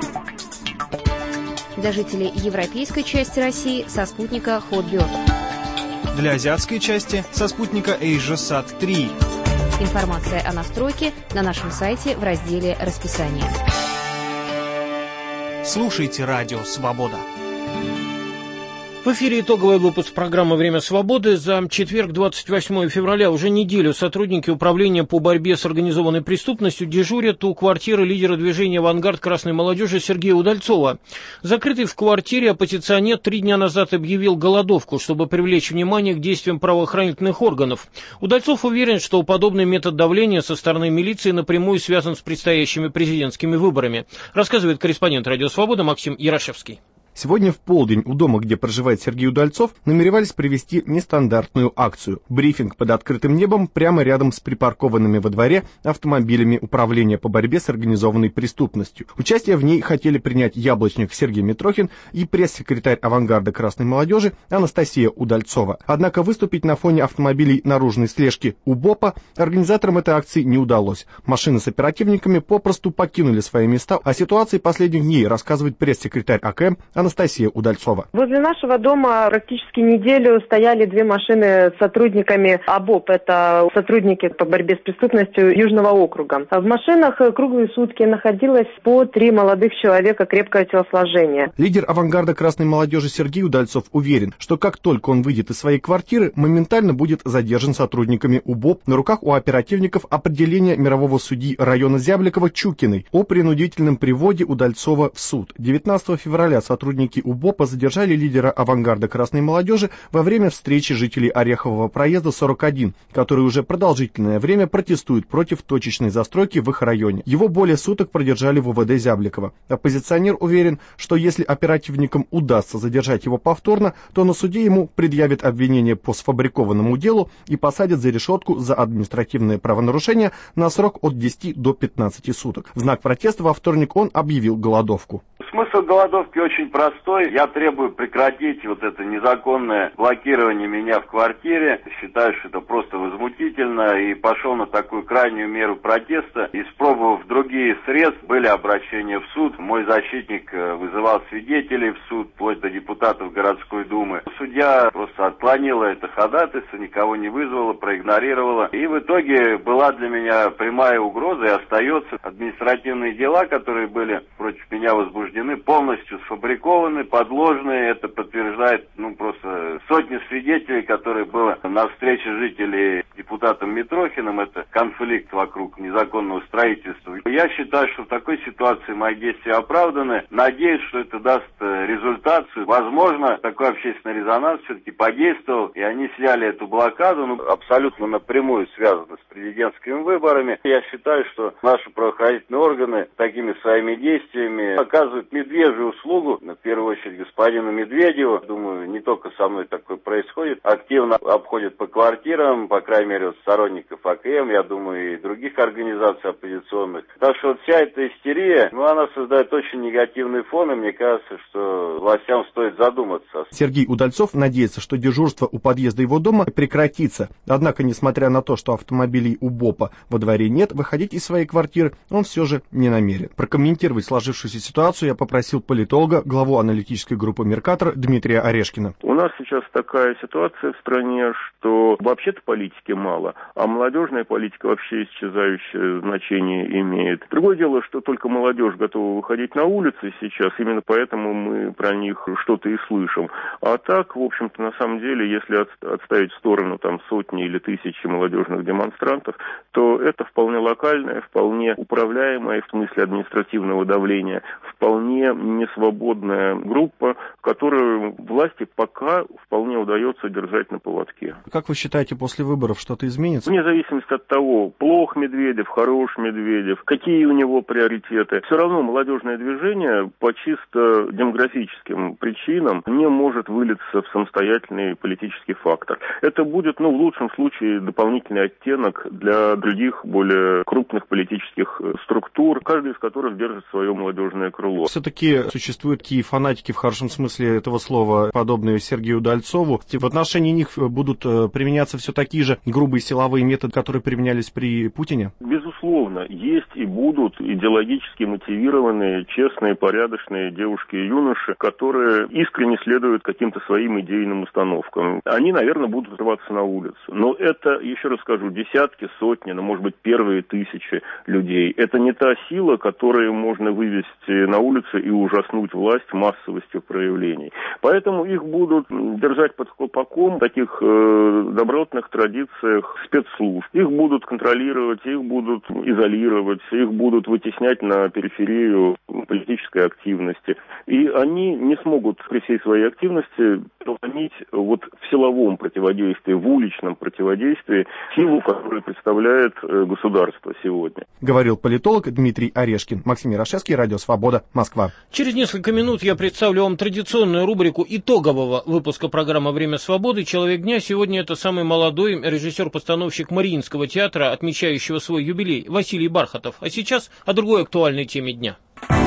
Для жителей европейской части России со спутника Hotbird. Для азиатской части со спутника AsiaSat 3. Информация о настройке на нашем сайте в разделе «Расписание». Слушайте Радио «Свобода». В эфире итоговый выпуск программы «Время свободы» за четверг, 28 февраля. Уже неделю сотрудники Управления по борьбе с организованной преступностью дежурят у квартиры лидера движения «Авангард» красной молодежи Сергея Удальцова. Закрытый в квартире оппозиционер 3 дня назад объявил голодовку, чтобы привлечь внимание к действиям правоохранительных органов. Удальцов уверен, что подобный метод давления со стороны милиции напрямую связан с предстоящими президентскими выборами, рассказывает корреспондент «Радио Свобода» Максим Ярошевский. Сегодня в полдень у дома, где проживает Сергей Удальцов, намеревались провести нестандартную акцию. Брифинг под открытым небом прямо рядом с припаркованными во дворе автомобилями Управления по борьбе с организованной преступностью. Участие в ней хотели принять яблочник Сергей Митрохин и пресс-секретарь «Авангарда» красной молодежи Анастасия Удальцова. Однако выступить на фоне автомобилей наружной слежки УБОПа организаторам этой акции не удалось. Машины с оперативниками попросту покинули свои места. О ситуации последних дней рассказывает пресс-секретарь АКМ Анастасия Удальцова. Возле нашего дома практически неделю стояли 2 машины с сотрудниками АБОП. Это сотрудники по борьбе с преступностью Южного округа. В машинах круглые сутки находилось по 3 молодых человека крепкого телосложения. Лидер «Авангарда» красной молодежи Сергей Удальцов уверен, что как только он выйдет из своей квартиры, моментально будет задержан сотрудниками УБОП. На руках у оперативников определение мирового судьи района Зябликова Чукиной о принудительном приводе Удальцова в суд. 19 февраля сотрудники УБОПа задержали лидера «Авангарда» красной молодежи во время встречи жителей Орехового проезда 41, которые уже продолжительное время протестуют против точечной застройки в их районе. Его более суток продержали в УВД Зябликова. Оппозиционер уверен, что если оперативникам удастся задержать его повторно, то на суде ему предъявят обвинение по сфабрикованному делу и посадят за решетку за административное правонарушение на срок от 10 до 15 суток. В знак протеста во вторник он объявил голодовку. Смысл голодовки очень простой. Я требую прекратить вот это незаконное блокирование меня в квартире. Считаю, что это просто возмутительно. И пошел на такую крайнюю меру протеста. Испробовав другие средства, были обращения в суд. Мой защитник вызывал свидетелей в суд, вплоть до депутатов городской думы. Судья просто отклонила это ходатайство, никого не вызвала, проигнорировала. И в итоге была для меня прямая угроза и остается. Административные дела, которые были против меня возбуждены, полностью сфабрикованы, подложные. Это подтверждает просто сотни свидетелей, которые были на встрече жителей с депутатом Митрохиным. Это конфликт вокруг незаконного строительства. Я считаю, что в такой ситуации мои действия оправданы. Надеюсь, что это даст результат. Возможно, такой общественный резонанс все-таки подействовал, и они сняли эту блокаду, абсолютно напрямую связано с президентскими выборами. Я считаю, что наши правоохранительные органы такими своими действиями оказывают медвежью услугу, в первую очередь господину Медведеву. Думаю, не только со мной такое происходит. Активно обходят по квартирам, по крайней мере, вот сторонников АКМ, я думаю, и других организаций оппозиционных. Так что вот вся эта истерия, она создает очень негативный фон, и мне кажется, что властям стоит задуматься. Сергей Удальцов надеется, что дежурство у подъезда его дома прекратится. Однако, несмотря на то, что автомобилей УБОПа во дворе нет, выходить из своей квартиры он все же не намерен. Прокомментировать сложившуюся ситуацию я попросил политолога, главу аналитической группы «Меркатор» Дмитрия Орешкина. У нас сейчас такая ситуация в стране, что вообще-то политики мало, а молодежная политика вообще исчезающее значение имеет. Другое дело, что только молодежь готова выходить на улицы сейчас, именно поэтому мы про них что-то и слышим. А так, в общем-то, на самом деле, если отставить в сторону там сотни или тысячи молодежных демонстрантов, то это вполне локальная, вполне управляемая в смысле административного давления, вполне несвободная группа, которую власти пока вполне удается держать на поводке. Как вы считаете, после выборов что-то изменится? Вне зависимости от того, плох Медведев, хорош Медведев, какие у него приоритеты, все равно молодежное движение по чисто демографическим причинам не может вылиться в самостоятельный политический фактор. Это будет, в лучшем случае, дополнительный оттенок для других, более крупных политических структур, каждый из которых держит свое молодежное крыло. Все-таки существуют такие фанатики, в хорошем смысле этого слова, подобные Сергею Удальцову. В отношении них будут применяться все такие же грубые силовые методы, которые применялись при Путине? Безусловно, есть и будут идеологически мотивированные, честные, порядочные девушки и юноши, которые искренне следуют каким-то своим идейным установкам. Они, наверное, будут рваться на улицу. Но это, еще раз скажу, десятки, сотни, может быть, первые тысячи людей. Это не та сила, которую можно вывести на улицу и ужаснуть власть массовостью проявлений. Поэтому их будут держать под колпаком в таких добротных традициях спецслужб. Их будут контролировать, их будут изолировать, их будут вытеснять на периферию политической активности. И они не смогут при всей своей активности переломить в силовом противодействии, в уличном противодействии силу, которую представляет государство сегодня. Говорил политолог Дмитрий Орешкин. Максим Ярошевский, Радио Свобода, Москва. Через несколько минут я представлю вам традиционную рубрику итогового выпуска программы «Время свободы. Человек дня». Сегодня это самый молодой режиссер-постановщик Мариинского театра, отмечающего свой юбилей, Василий Бархатов. А сейчас о другой актуальной теме дня.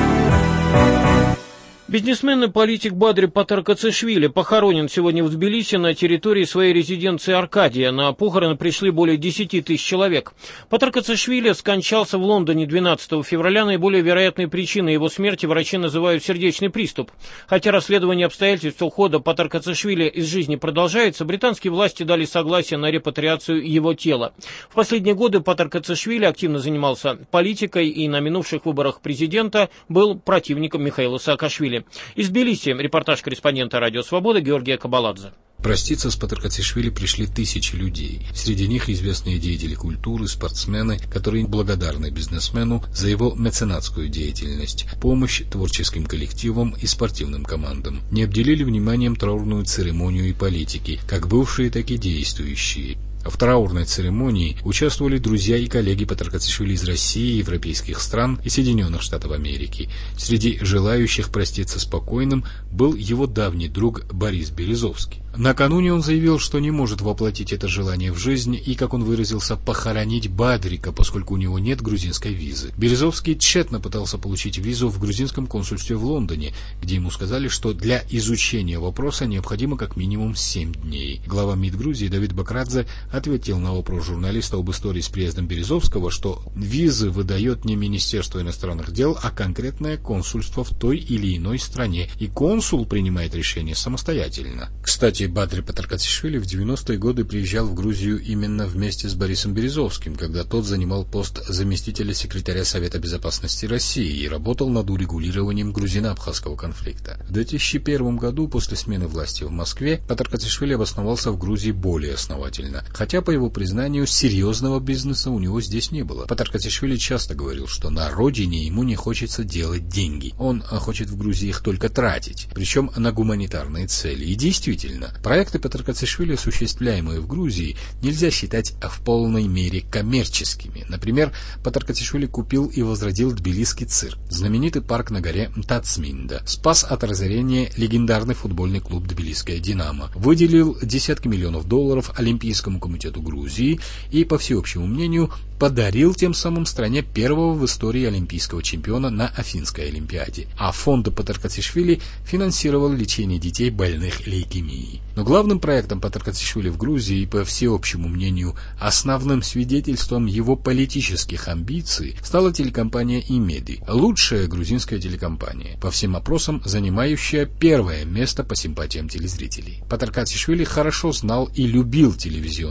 Бизнесмен и политик Бадри Патаркацишвили похоронен сегодня в Тбилиси на территории своей резиденции Аркадия. На похороны пришли более 10 тысяч человек. Патаркацишвили скончался в Лондоне 12 февраля. Наиболее вероятной причиной его смерти врачи называют сердечный приступ. Хотя расследование обстоятельств ухода Патаркацишвили из жизни продолжается, британские власти дали согласие на репатриацию его тела. В последние годы Патаркацишвили активно занимался политикой и на минувших выборах президента был противником Михаила Саакашвили. Из Тбилиси репортаж корреспондента «Радио Свобода» Георгия Кабаладзе. Проститься с Патаркацишвили пришли тысячи людей. Среди них известные деятели культуры, спортсмены, которые благодарны бизнесмену за его меценатскую деятельность, помощь творческим коллективам и спортивным командам. Не обделили вниманием траурную церемонию и политики, как бывшие, так и действующие. В траурной церемонии участвовали друзья и коллеги Патаркацишвили из России, европейских стран и Соединенных Штатов Америки. Среди желающих проститься с покойным был его давний друг Борис Березовский. Накануне он заявил, что не может воплотить это желание в жизнь и, как он выразился, похоронить Бадрика, поскольку у него нет грузинской визы. Березовский тщетно пытался получить визу в грузинском консульстве в Лондоне, где ему сказали, что для изучения вопроса необходимо как минимум 7 дней. Глава МИД Грузии Давид Бакрадзе ответил на вопрос журналиста об истории с приездом Березовского, что визы выдает не Министерство иностранных дел, а конкретное консульство в той или иной стране, и консул принимает решение самостоятельно. Кстати, Бадри Патаркацишвили в 90-е годы приезжал в Грузию именно вместе с Борисом Березовским, когда тот занимал пост заместителя секретаря Совета Безопасности России и работал над урегулированием грузино-абхазского конфликта. В 2001 году, после смены власти в Москве, Патаркацишвили обосновался в Грузии более основательно, хотя, по его признанию, серьезного бизнеса у него здесь не было. Патаркацишвили часто говорил, что на родине ему не хочется делать деньги. Он хочет в Грузии их только тратить, причем на гуманитарные цели. И действительно, проекты Патаркацишвили, осуществляемые в Грузии, нельзя считать в полной мере коммерческими. Например, Патаркацишвили купил и возродил Тбилисский цирк, знаменитый парк на горе Тацминда, спас от разорения легендарный футбольный клуб Тбилисская «Динамо», выделил десятки миллионов долларов Олимпийскому комитету Грузии и, по всеобщему мнению, подарил тем самым стране первого в истории олимпийского чемпиона на Афинской Олимпиаде. А фонд Патаркацишвили финансировал лечение детей, больных лейкемией. Но главным проектом Патаркацишвили в Грузии и, по всеобщему мнению, основным свидетельством его политических амбиций стала телекомпания «Имеди», лучшая грузинская телекомпания, по всем опросам занимающая первое место по симпатиям телезрителей. Патаркацишвили хорошо знал и любил телевизионные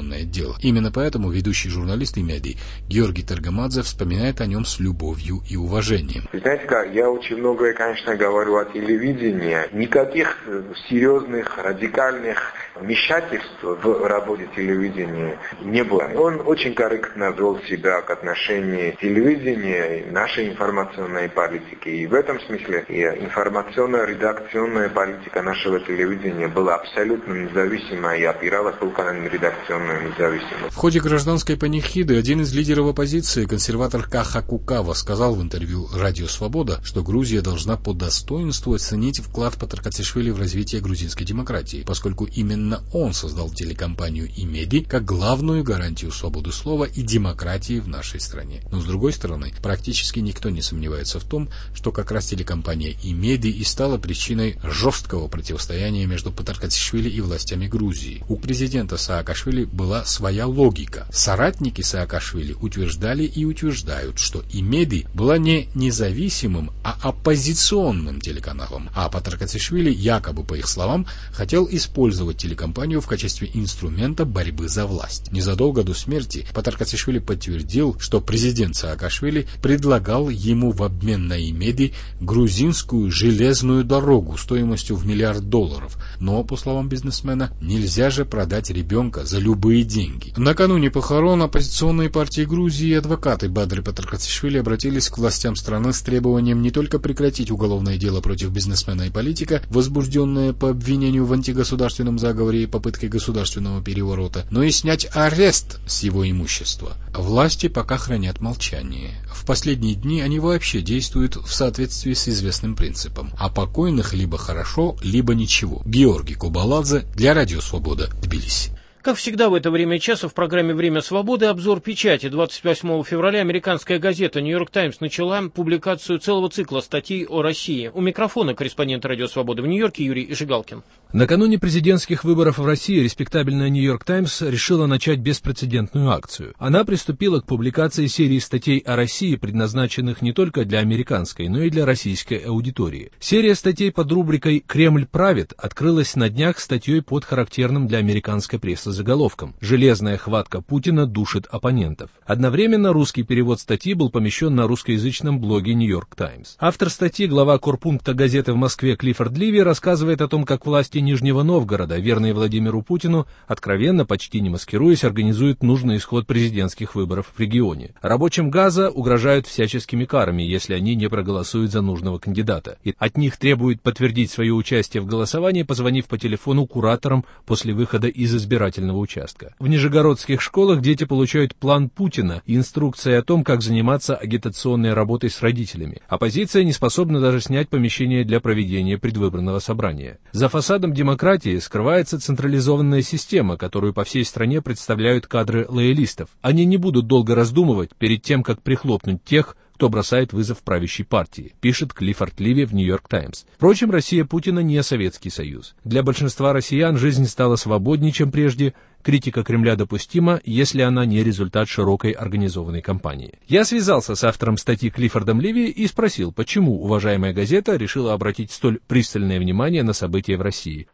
информационное дело. Именно поэтому ведущий журналист Имеди Георгий Таргамадзе вспоминает о нем с любовью и уважением. Знаете как, я очень многое, конечно, говорю о телевидении. Никаких серьезных, радикальных вмешательств в работе телевидения не было. Он очень корректно вел себя к отношению телевидения, нашей информационной политики. И в этом смысле информационно-редакционная политика нашего телевидения была абсолютно независима и опиралась только на редакционную независимость. В ходе гражданской панихиды один из лидеров оппозиции, консерватор Каха Кукава, сказал в интервью «Радио Свобода», что Грузия должна по достоинству оценить вклад Патаркатишвили в развитие грузинской демократии, поскольку именно он создал телекомпанию «Имеди» как главную гарантию свободы слова и демократии в нашей стране. Но, с другой стороны, практически никто не сомневается в том, что как раз телекомпания «Имеди» и стала причиной жесткого противостояния между Патаркатишвили и властями Грузии. У президента Саакашвили была своя логика. Соратники Саакашвили утверждали и утверждают, что «Имеди» была не независимым, а оппозиционным телеканалом, а Патаркатишвили, якобы по их словам, хотел использовать телекомпанию в качестве инструмента борьбы за власть. Незадолго до смерти Патаркатишвили подтвердил, что президент Саакашвили предлагал ему в обмен на Имеди грузинскую железную дорогу стоимостью в $1 миллиард. Но, по словам бизнесмена, нельзя же продать ребенка за любые деньги. Накануне похорон оппозиционной партии Грузии адвокаты Бадры Патаркатишвили обратились к властям страны с требованием не только прекратить уголовное дело против бизнесмена и политика, возбужденное по обвинению в антигосударственном заговоре и попытке государственного переворота, но и снять арест с его имущества. Власти пока хранят молчание. В последние дни они вообще действуют в соответствии с известным принципом: о покойных либо хорошо, либо ничего. Георгий Кубаладзе для Радио Свобода, Тбилиси. Как всегда в это время часа в программе «Время свободы» обзор печати. 28 февраля американская газета «Нью-Йорк Таймс» начала публикацию целого цикла статей о России. У микрофона корреспондент «Радио Свободы» в Нью-Йорке Юрий Жигалкин. Накануне президентских выборов в России респектабельная «Нью-Йорк Таймс» решила начать беспрецедентную акцию. Она приступила к публикации серии статей о России, предназначенных не только для американской, но и для российской аудитории. Серия статей под рубрикой «Кремль правит» открылась на днях статьей под характерным для американской прессы заголовком «Железная хватка Путина душит оппонентов». Одновременно русский перевод статьи был помещен на русскоязычном блоге «Нью-Йорк Таймс». Автор статьи, глава корпункта газеты в Москве Клиффорд Ливи, рассказывает о том, как власти Нижнего Новгорода, верные Владимиру Путину, откровенно, почти не маскируясь, организуют нужный исход президентских выборов в регионе. Рабочим Газа угрожают всяческими карами, если они не проголосуют за нужного кандидата. И от них требуют подтвердить свое участие в голосовании, позвонив по телефону кураторам после выхода из избирательного участка. В нижегородских школах дети получают план Путина и инструкции о том, как заниматься агитационной работой с родителями. Оппозиция не способна даже снять помещение для проведения предвыборного собрания. За фасадом демократии скрывается централизованная система, которую по всей стране представляют кадры лоялистов. Они не будут долго раздумывать перед тем, как прихлопнуть тех, кто бросает вызов правящей партии, пишет Клиффорд Ливи в «Нью-Йорк Таймс». Впрочем, Россия Путина не Советский Союз. Для большинства россиян жизнь стала свободнее, чем прежде. Критика Кремля допустима, если она не результат широкой организованной кампании. Я связался с автором статьи Клиффордом Ливи и спросил, почему уважаемая газета решила обратить столь пристальное внимание на события в России.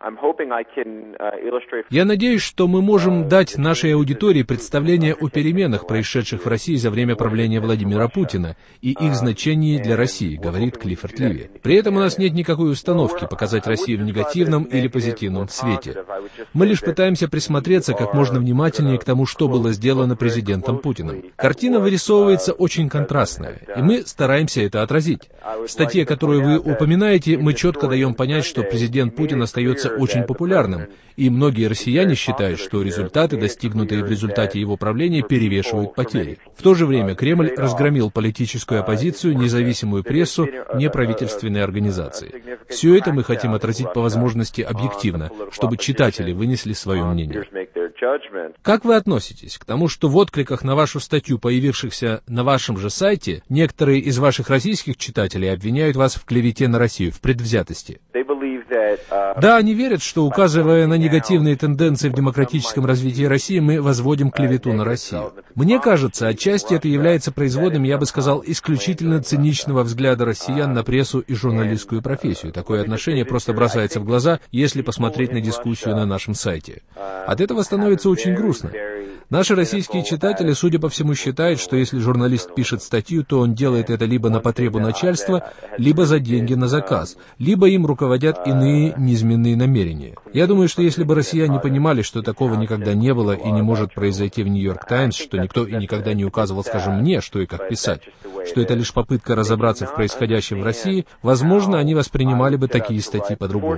Я надеюсь, что мы можем дать нашей аудитории представление о переменах, происшедших в России за время правления Владимира Путина и их значении для России, говорит Клиффорд Ливи. При этом у нас нет никакой установки показать Россию в негативном или позитивном свете. Мы лишь пытаемся присмотреться как можно внимательнее к тому, что было сделано президентом Путиным. Картина вырисовывается очень контрастная, и мы стараемся это отразить. В статье, которую вы упоминаете, мы четко даем понять, что президент Путин остается очень популярным, и многие россияне считают, что результаты, достигнутые в результате его правления, перевешивают потери. В то же время Кремль разгромил политическую оппозицию, независимую прессу, неправительственные организации. Все это мы хотим отразить по возможности объективно, чтобы читатели вынесли свое мнение. Как вы относитесь к тому, что в откликах на вашу статью, появившихся на вашем же сайте, некоторые из ваших российских читателей обвиняют вас в клевете на Россию, в предвзятости? Да, они верят, что, указывая на негативные тенденции в демократическом развитии России, мы возводим клевету на Россию. Мне кажется, отчасти это является производным, я бы сказал, исключительно циничного взгляда россиян на прессу и журналистскую профессию. Такое отношение просто бросается в глаза, если посмотреть на дискуссию на нашем сайте. От этого становится становится очень грустно. Наши российские читатели, судя по всему, считают, что если журналист пишет статью, то он делает это либо на потребу начальства, либо за деньги на заказ, либо им руководят иные низменные намерения. Я думаю, что если бы россияне понимали, что такого никогда не было и не может произойти в «Нью-Йорк Таймс», что никто и никогда не указывал, скажем, мне, что и как писать, что это лишь попытка разобраться в происходящем в России, возможно, они воспринимали бы такие статьи по-другому.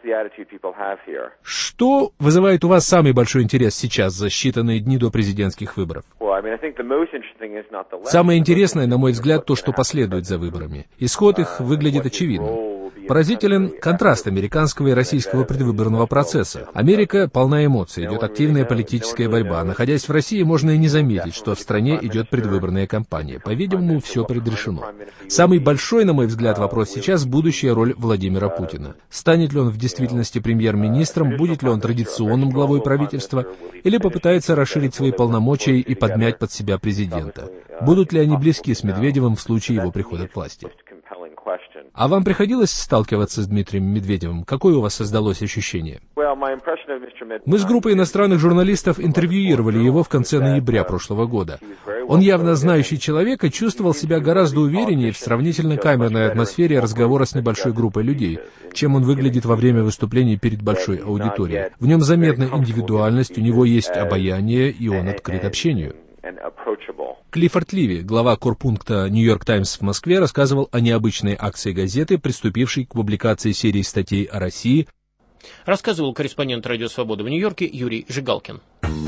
Что вызывает у вас самый большой интерес сейчас, за считанные дни до президентских выборов? Самое интересное, на мой взгляд, то, что последует за выборами. Исход их выглядит очевидным. Поразителен контраст американского и российского предвыборного процесса. Америка полна эмоций, идет активная политическая борьба. Находясь в России, можно и не заметить, что в стране идет предвыборная кампания. По-видимому, все предрешено. Самый большой, на мой взгляд, вопрос сейчас — будущая роль Владимира Путина. Станет ли он в действительности премьер-министром, будет ли он традиционным главой правительства, или попытается расширить свои полномочия и подмять под себя президента? Будут ли они близки с Медведевым в случае его прихода к власти? А вам приходилось сталкиваться с Дмитрием Медведевым? Какое у вас создалось ощущение? Мы с группой иностранных журналистов интервьюировали его в конце ноября прошлого года. Он явно знающий человек и чувствовал себя гораздо увереннее в сравнительно камерной атмосфере разговора с небольшой группой людей, чем он выглядит во время выступлений перед большой аудиторией. В нем заметна индивидуальность, у него есть обаяние, и он открыт общению. Клиффорд Ливи, глава корпункта «Нью-Йорк Таймс» в Москве, рассказывал о необычной акции газеты, приступившей к публикации серии статей о России. Рассказывал корреспондент «Радио Свобода» в Нью-Йорке Юрий Жигалкин.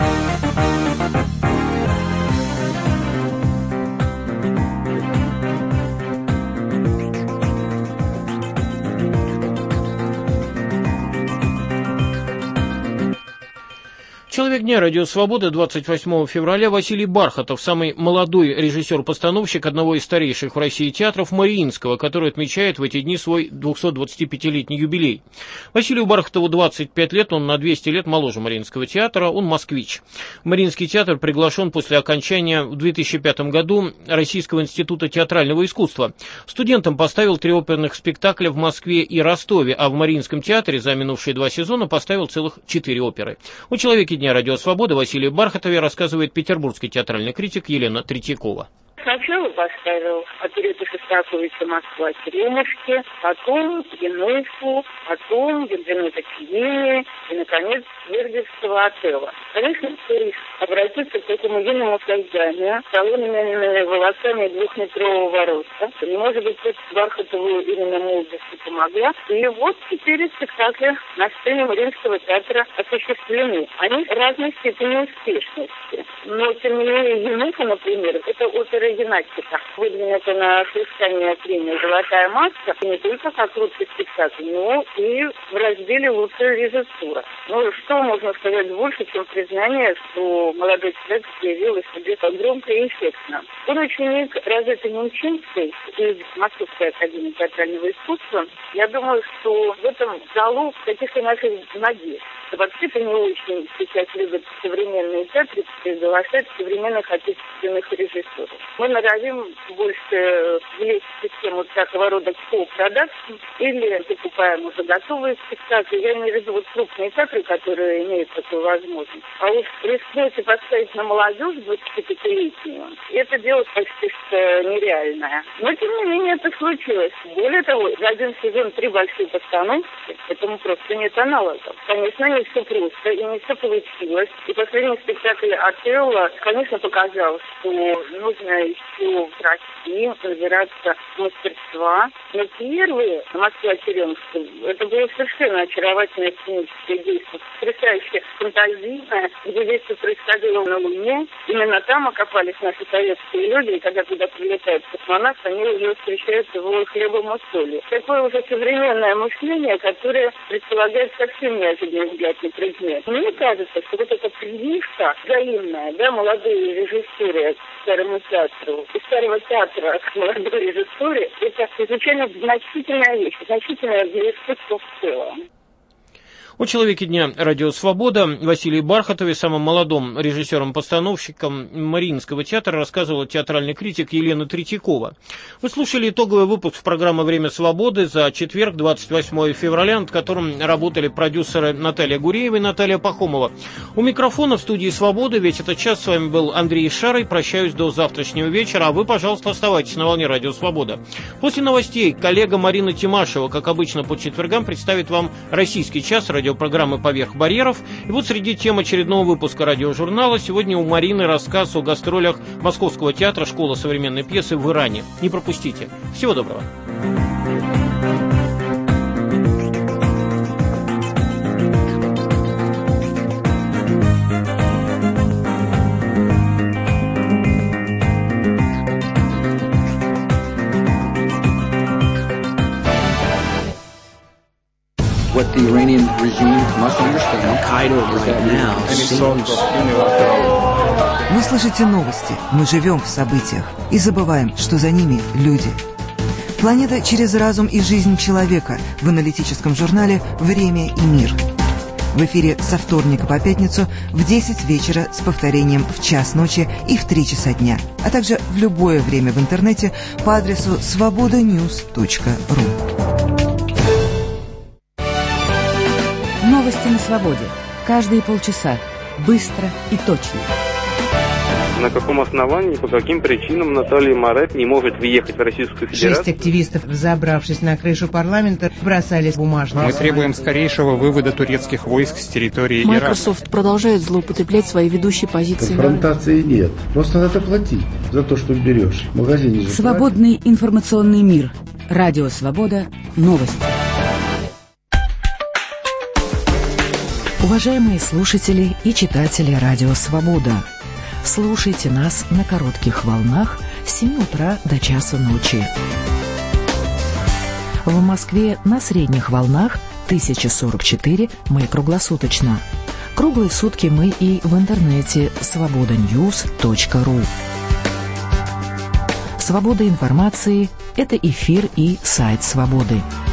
Человек дня «Радио Свобода» 28 февраля Василий Бархатов, самый молодой режиссер-постановщик одного из старейших в России театров Мариинского, который отмечает в эти дни свой 225-летний юбилей. Василию Бархатову 25 лет, он на 200 лет моложе Мариинского театра, он москвич. Мариинский театр приглашен после окончания в 2005 году Российского института театрального искусства. Студентам поставил 3 оперных спектакля в Москве и Ростове, а в Мариинском театре за минувшие 2 сезона поставил целых 4 оперы. У «Человека дня «Радио Свобода» Василию Бархатове рассказывает петербургский театральный критик Елена Третьякова. Сначала поставил оперету Шостаковича «Москва-Черемушки», потом «Генуэзку», потом «Бенвенуто Челлини» и, наконец, Вердиевского «Отелло». Конечно, риск обратиться к этому юному созданию с соломенными волосами 2-метрового роста. И, может быть, Бархатову именно молодости помогла. И вот 4 спектакля на сцене Мариинского театра осуществлены. Они разной степени успешности. Но, тем не менее, «Юнуха», например, это опера гимнастика. Выдвинута на соискание премии «Золотая маска» не только как лучший спектакль, но и в разделе «Лучшая режиссура». Ну, что можно сказать больше, чем признание, что молодой человек заявил о себе так громко и эффектно. Он ученик Розетты Немчинской из Московской академии театрального искусства. Я думаю, что в этом залог каких-то наших надежд. Вообще-то не очень сейчас любят современные театры приглашать современных отечественных режиссеров. Мы норовим больше влезть в систему всякого рода ко-продакшн или закупаем уже готовые спектакли. Я имею в виду вот крупные театры, которые имеют такую возможность. А уж рискнуть и поставить на молодежь 25-летнюю, это дело почти что нереальное. Но, тем не менее, это случилось. Более того, за один сезон 3 большие постановки, этому просто нет аналогов. Конечно, не все просто и не все получилось. И последний спектакль «Отелло», конечно, показал, что нужно еще расти, набираться мастерства. Но первые «Москва-Черемушка» это было совершенно очаровательное сценическое действие, потрясающе фантазийное, где действие происходило на Луне. Именно там окопались наши советские люди, и когда туда прилетают космонавты, они уже встречают его хлебом и солью. Такое уже современное мышление, которое предполагает совсем неожиданный взгляд на предмет. Мне кажется, что вот эта прививка взаимная, да, молодые режиссеры к старому театру, и старого театра к молодой режиссуре, это чрезвычайно значительная вещь, значительная для искусства в целом. О человеке дня «Радио Свобода» Василии Бархатове, самым молодом режиссером-постановщиком Мариинского театра, рассказывала театральный критик Елена Третьякова. Вы слушали итоговый выпуск программы «Время свободы» за четверг, 28 февраля, над которым работали продюсеры Наталья Гуреева и Наталья Пахомова. У микрофона в студии «Свободы» весь этот час с вами был Андрей Шарый. Прощаюсь до завтрашнего вечера, а вы, пожалуйста, оставайтесь на волне «Радио Свобода». После новостей коллега Марина Тимашева, как обычно по четвергам, представит вам «Российский час», радиопрограммы «Поверх барьеров». И вот среди тем очередного выпуска радиожурнала сегодня у Марины рассказ о гастролях Московского театра «Школа современной пьесы» в Иране. Не пропустите. Всего доброго. What the Iranian regime must understand, Вы слышите новости, мы живем в событиях и забываем, что за ними люди. Планета через разум и жизнь человека в аналитическом журнале «Время и мир». В эфире со вторника по пятницу в 10 вечера с повторением в час ночи и в 3 часа дня, а также в любое время в интернете по адресу svobodanews.ru. Новости на свободе. Каждые полчаса. Быстро и точно. На каком основании, по каким причинам Наталья Марарь не может въехать в Российскую Федерацию? 6 активистов, забравшись на крышу парламента, бросались бумажные. Мы требуем скорейшего вывода турецких войск с территории Ирана. Microsoft продолжает злоупотреблять свои ведущие позиции. Конфронтации нет. Просто надо платить за то, что берешь. В магазине же Свободный информационный мир. Радио Свобода. Новости. Уважаемые слушатели и читатели «Радио Свобода», слушайте нас на коротких волнах с 7 утра до часа ночи. В Москве на средних волнах 1044 мы круглосуточно. Круглые сутки мы и в интернете svobodanews.ru. Свобода информации – это эфир и сайт «Свободы».